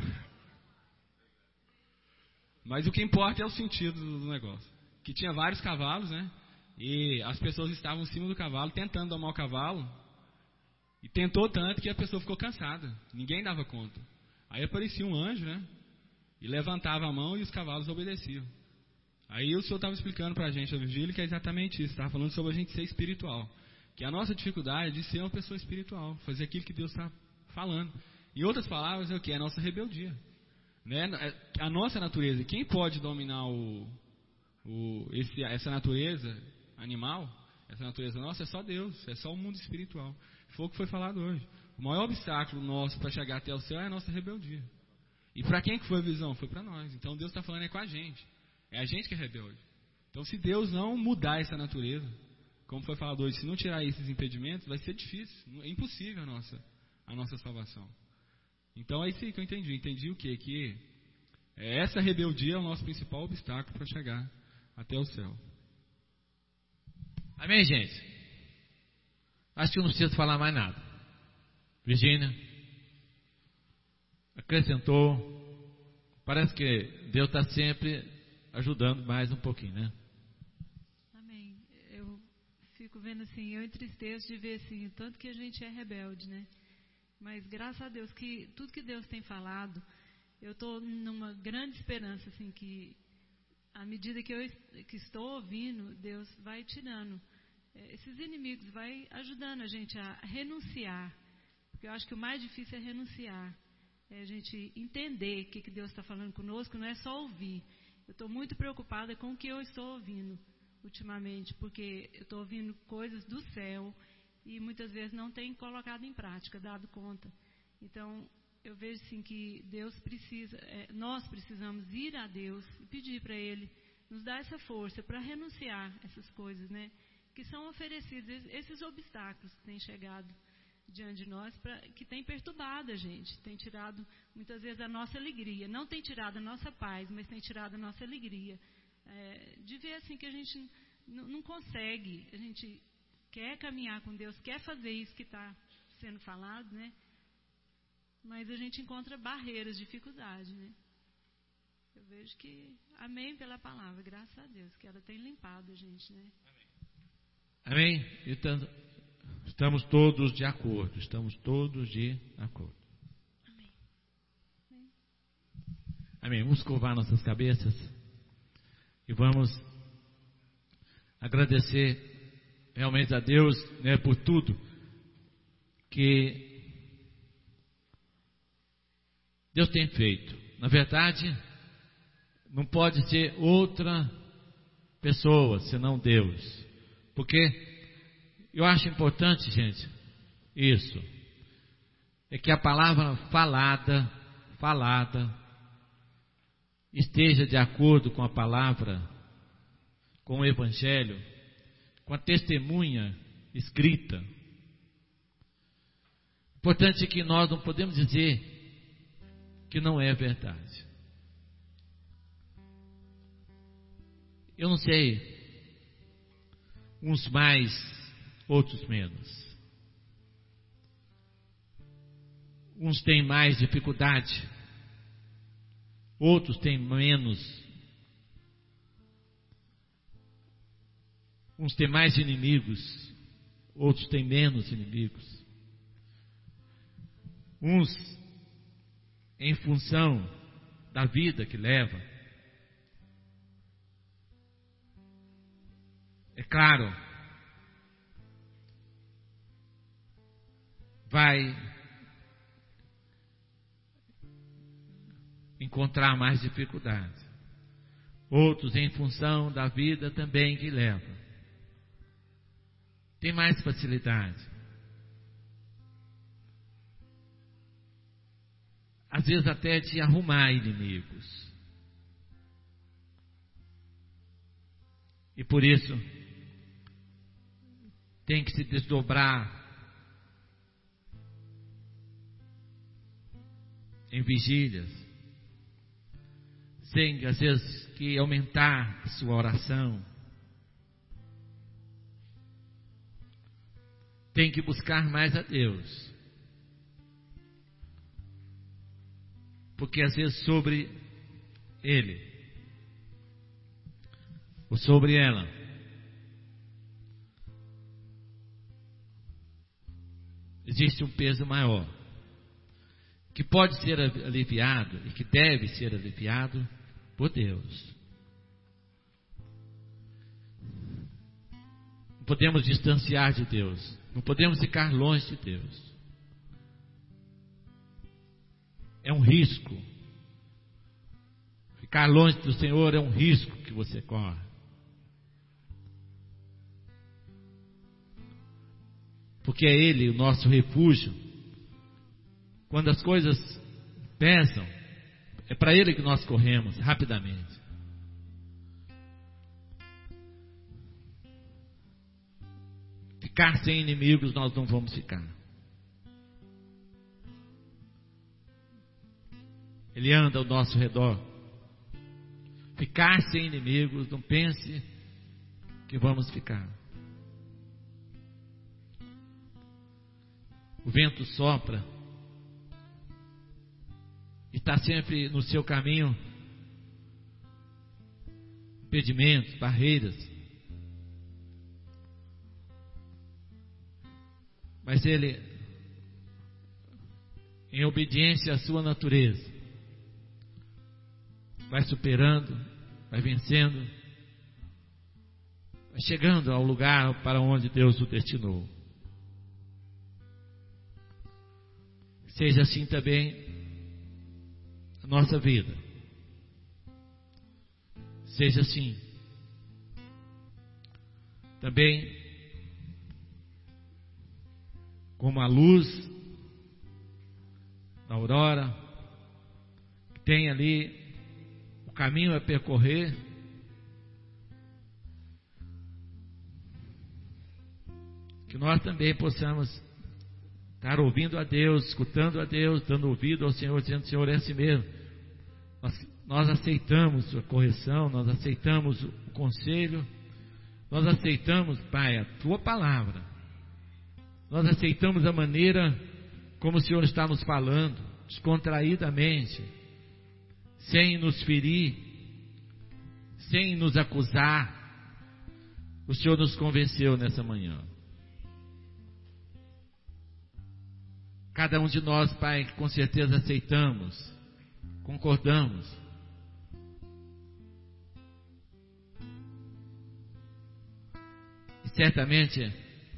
Mas o que importa é o sentido do negócio. Que tinha vários cavalos, né? E as pessoas estavam em cima do cavalo, tentando domar o cavalo. E tentou tanto que a pessoa ficou cansada. Ninguém dava conta. Aí aparecia um anjo, né? E levantava a mão e os cavalos obedeciam. Aí o senhor estava explicando para a gente, a vigília, que é exatamente isso. Estava falando sobre a gente ser espiritual. Que a nossa dificuldade é de ser uma pessoa espiritual. Fazer aquilo que Deus está falando. Em outras palavras, é o que? É a nossa rebeldia. Né? A nossa natureza. Quem pode dominar o, o, esse, essa natureza animal, essa natureza nossa, é só Deus. É só o mundo espiritual. Foi o que foi falado hoje. O maior obstáculo nosso para chegar até o céu é a nossa rebeldia. E para quem que foi a visão? Foi para nós. Então Deus está falando é com a gente. É a gente que é rebelde. Então se Deus não mudar essa natureza, como foi falado hoje, se não tirar esses impedimentos, vai ser difícil. É impossível a nossa, a nossa salvação. Então é isso aí que eu entendi. Entendi o quê? Que essa rebeldia é o nosso principal obstáculo para chegar até o céu. Amém, gente? Acho que eu não preciso falar mais nada. Virgínia acrescentou. Parece que Deus está sempre ajudando mais um pouquinho, né? Amém. Eu fico vendo assim, eu entristeço de ver assim, o tanto que a gente é rebelde, né? Mas graças a Deus que tudo que Deus tem falado, eu estou numa grande esperança assim que à medida que eu que estou ouvindo, Deus vai tirando esses inimigos, vai ajudando a gente a renunciar. Porque eu acho que o mais difícil é renunciar. É a gente entender o que, que Deus está falando conosco, não é só ouvir. Eu estou muito preocupada com o que eu estou ouvindo ultimamente, porque eu estou ouvindo coisas do céu e muitas vezes não tenho colocado em prática, dado conta. Então, eu vejo assim que Deus precisa, é, nós precisamos ir a Deus e pedir para Ele nos dar essa força para renunciar essas coisas, né? Que são oferecidos, esses obstáculos que têm chegado diante de nós, pra, que tem perturbado a gente, tem tirado muitas vezes a nossa alegria, não tem tirado a nossa paz, mas tem tirado a nossa alegria, é, de ver assim que a gente n- não consegue, a gente quer caminhar com Deus, quer fazer isso que está sendo falado, né? Mas a gente encontra barreiras, dificuldades, né? Eu vejo que, amém pela palavra, graças a Deus, que ela tem limpado a gente, né? Amém? Então, estamos todos de acordo, estamos todos de acordo. Amém. Amém. Amém. Vamos curvar nossas cabeças e vamos agradecer realmente a Deus, né, por tudo que Deus tem feito. Na verdade, não pode ser outra pessoa senão Deus. Porque eu acho importante, gente, isso, é que a palavra falada, falada, esteja de acordo com a palavra, com o Evangelho, com a testemunha escrita. Importante é que nós não podemos dizer que não é verdade. Eu não sei, uns mais, outros menos. Uns têm mais dificuldade, outros têm menos. Uns têm mais inimigos, outros têm menos inimigos. Uns em função da vida que leva. É claro, vai encontrar mais dificuldade. Outros em função da vida também que leva. Tem mais facilidade. Às vezes até de arrumar inimigos. E por isso, tem que se desdobrar em vigílias, tem às vezes que aumentar a sua oração, tem que buscar mais a Deus, porque às vezes sobre ele ou sobre ela existe um peso maior, que pode ser aliviado e que deve ser aliviado por Deus. Não podemos distanciar de Deus, não podemos ficar longe de Deus. É um risco. Ficar longe do Senhor é um risco que você corre. Porque é Ele o nosso refúgio. Quando as coisas pesam, é para Ele que nós corremos rapidamente. Ficar sem inimigos nós não vamos ficar. Ele anda ao nosso redor. Ficar sem inimigos, não pense que vamos ficar. O vento sopra e está sempre no seu caminho impedimentos, barreiras. Mas ele, em obediência à sua natureza, vai superando, vai vencendo, vai chegando ao lugar para onde Deus o destinou. Seja assim também a nossa vida. Seja assim também como a luz da aurora, que tem ali o caminho a percorrer, que nós também possamos estar ouvindo a Deus, escutando a Deus, dando ouvido ao Senhor, dizendo: Senhor, é assim mesmo. Nós, nós aceitamos a correção, nós aceitamos o conselho, nós aceitamos, Pai, a Tua palavra. Nós aceitamos a maneira como o Senhor está nos falando, descontraídamente, sem nos ferir, sem nos acusar. O Senhor nos convenceu nessa manhã. Cada um de nós, Pai, com certeza aceitamos, concordamos. E certamente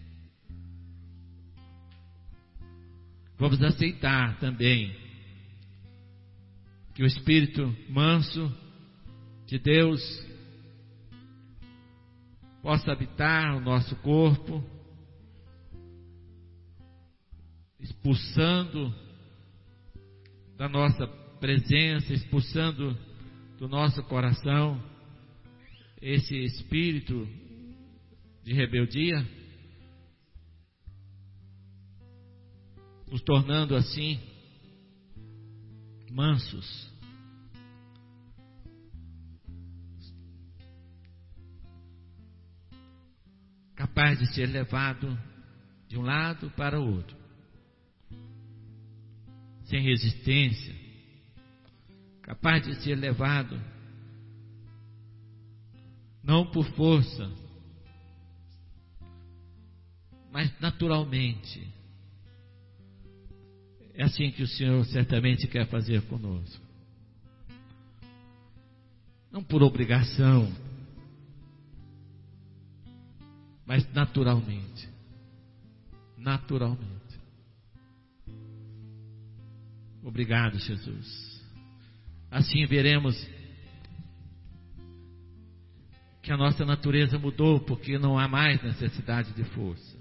vamos aceitar também que o Espírito manso de Deus possa habitar o nosso corpo, expulsando da nossa presença, expulsando do nosso coração esse espírito de rebeldia, nos tornando assim mansos, capaz de ser levado de um lado para o outro, sem resistência, capaz de ser levado não por força, mas naturalmente. É assim que o Senhor certamente quer fazer conosco. Não por obrigação, mas naturalmente. Naturalmente. Obrigado, Jesus. Assim veremos que a nossa natureza mudou, porque não há mais necessidade de força.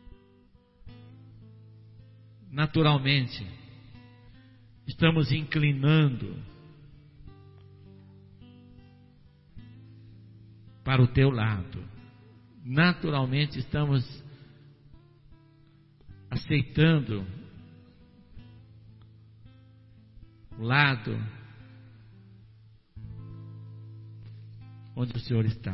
Naturalmente, estamos inclinando para o teu lado. Naturalmente, estamos aceitando o lado onde o Senhor está.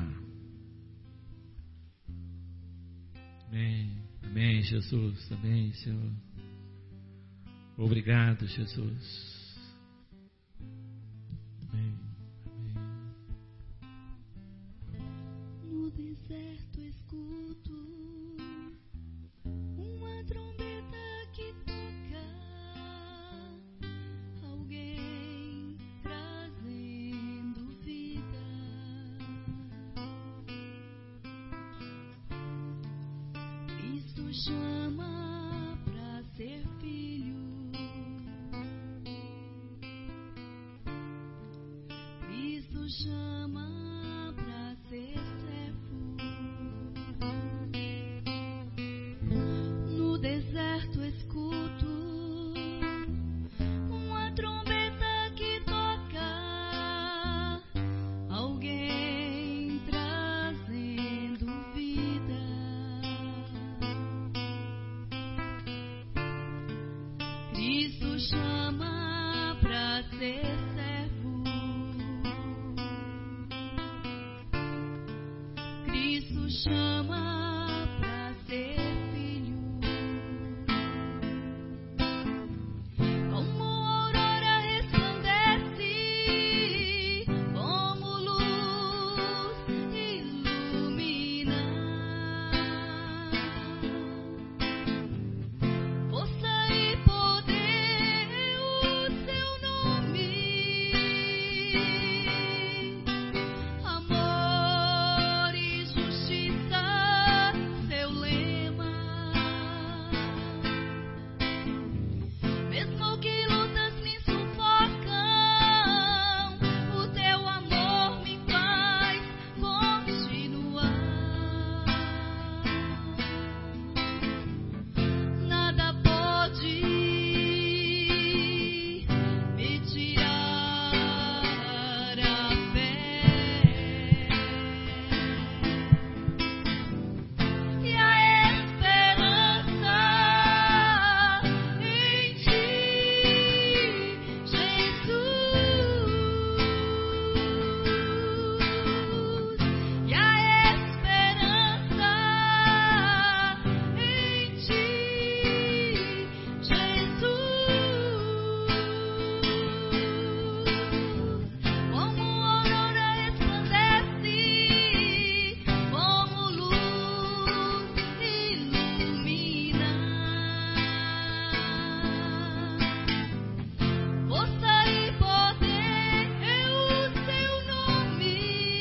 Amém, amém, Jesus, amém, Senhor. Obrigado, Jesus. Amém, amém. No deserto escuto uma trombeta que toca, alguém trazendo vida. Cristo chama pra ser filho. Cristo chama pra ser servo. No deserto escuto uma trombeta que toca, alguém trazendo vida. Cristo chama pra ser servo. Cristo chama pra ser filho. Como aurora resplandece, como luz ilumina. Força e poder é o seu nome. Amor e justiça, seu lema. Mesmo que lutas me sufocam, o teu amor me faz continuar. Nada pode me tirar a fé e a esperança em ti, Jesus. E a esperança em ti, Jesus. Como aurora resplandece, como luz ilumina. Força e poder é o seu nome.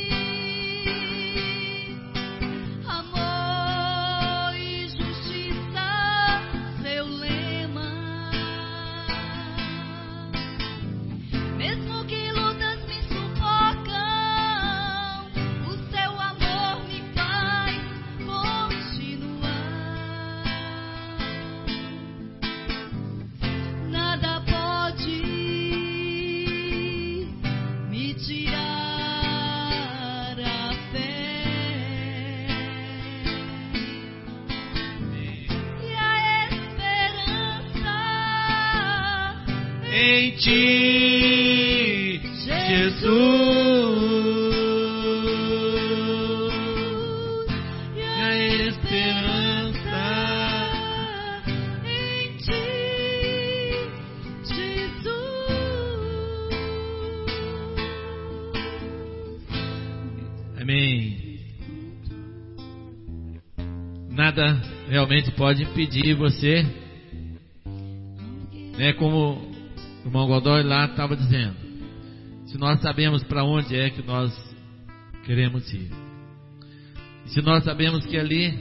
Amor e justiça, seu lema. Mesmo que lutas me sufocam, o seu amor me faz continuar. Nada pode me tirar a fé e a esperança Em ti, Jesus, e e a esperança em ti, Jesus. Amém. Nada realmente pode impedir você, né? Como o irmão Godoy lá estava dizendo, se nós sabemos para onde é que nós queremos ir, e se nós sabemos que ali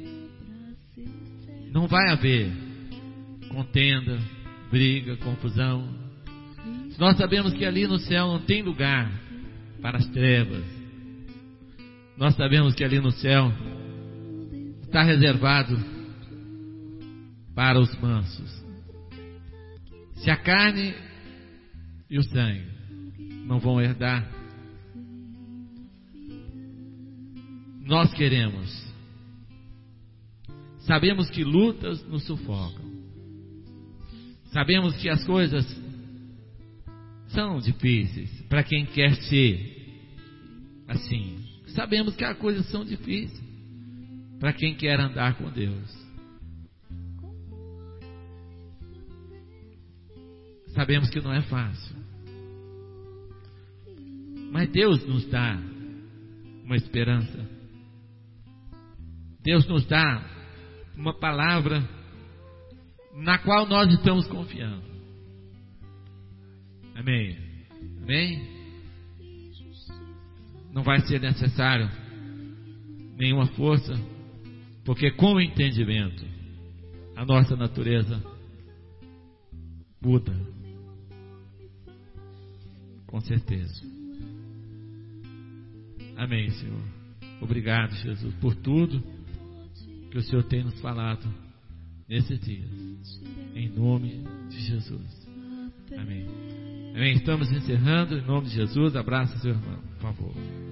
não vai haver contenda, briga, confusão, se nós sabemos que ali no céu não tem lugar para as trevas, nós sabemos que ali no céu está reservado para os mansos. Se a carne e o sangue não vão herdar, nós queremos Sabemos que lutas nos sufocam. Sabemos que as coisas são difíceis para quem quer ser assim. Sabemos que as coisas são difíceis para quem quer andar com Deus. Sabemos que não é fácil. Mas Deus nos dá uma esperança. Deus nos dá uma palavra na qual nós estamos confiando. Amém? Amém? Não vai ser necessário nenhuma força, porque com o entendimento a nossa natureza muda. Com certeza. Amém, Senhor. Obrigado, Jesus, por tudo que o Senhor tem nos falado nesses dias. Em nome de Jesus. Amém. Amém. Estamos encerrando em nome de Jesus. Abraça seu irmão, por favor.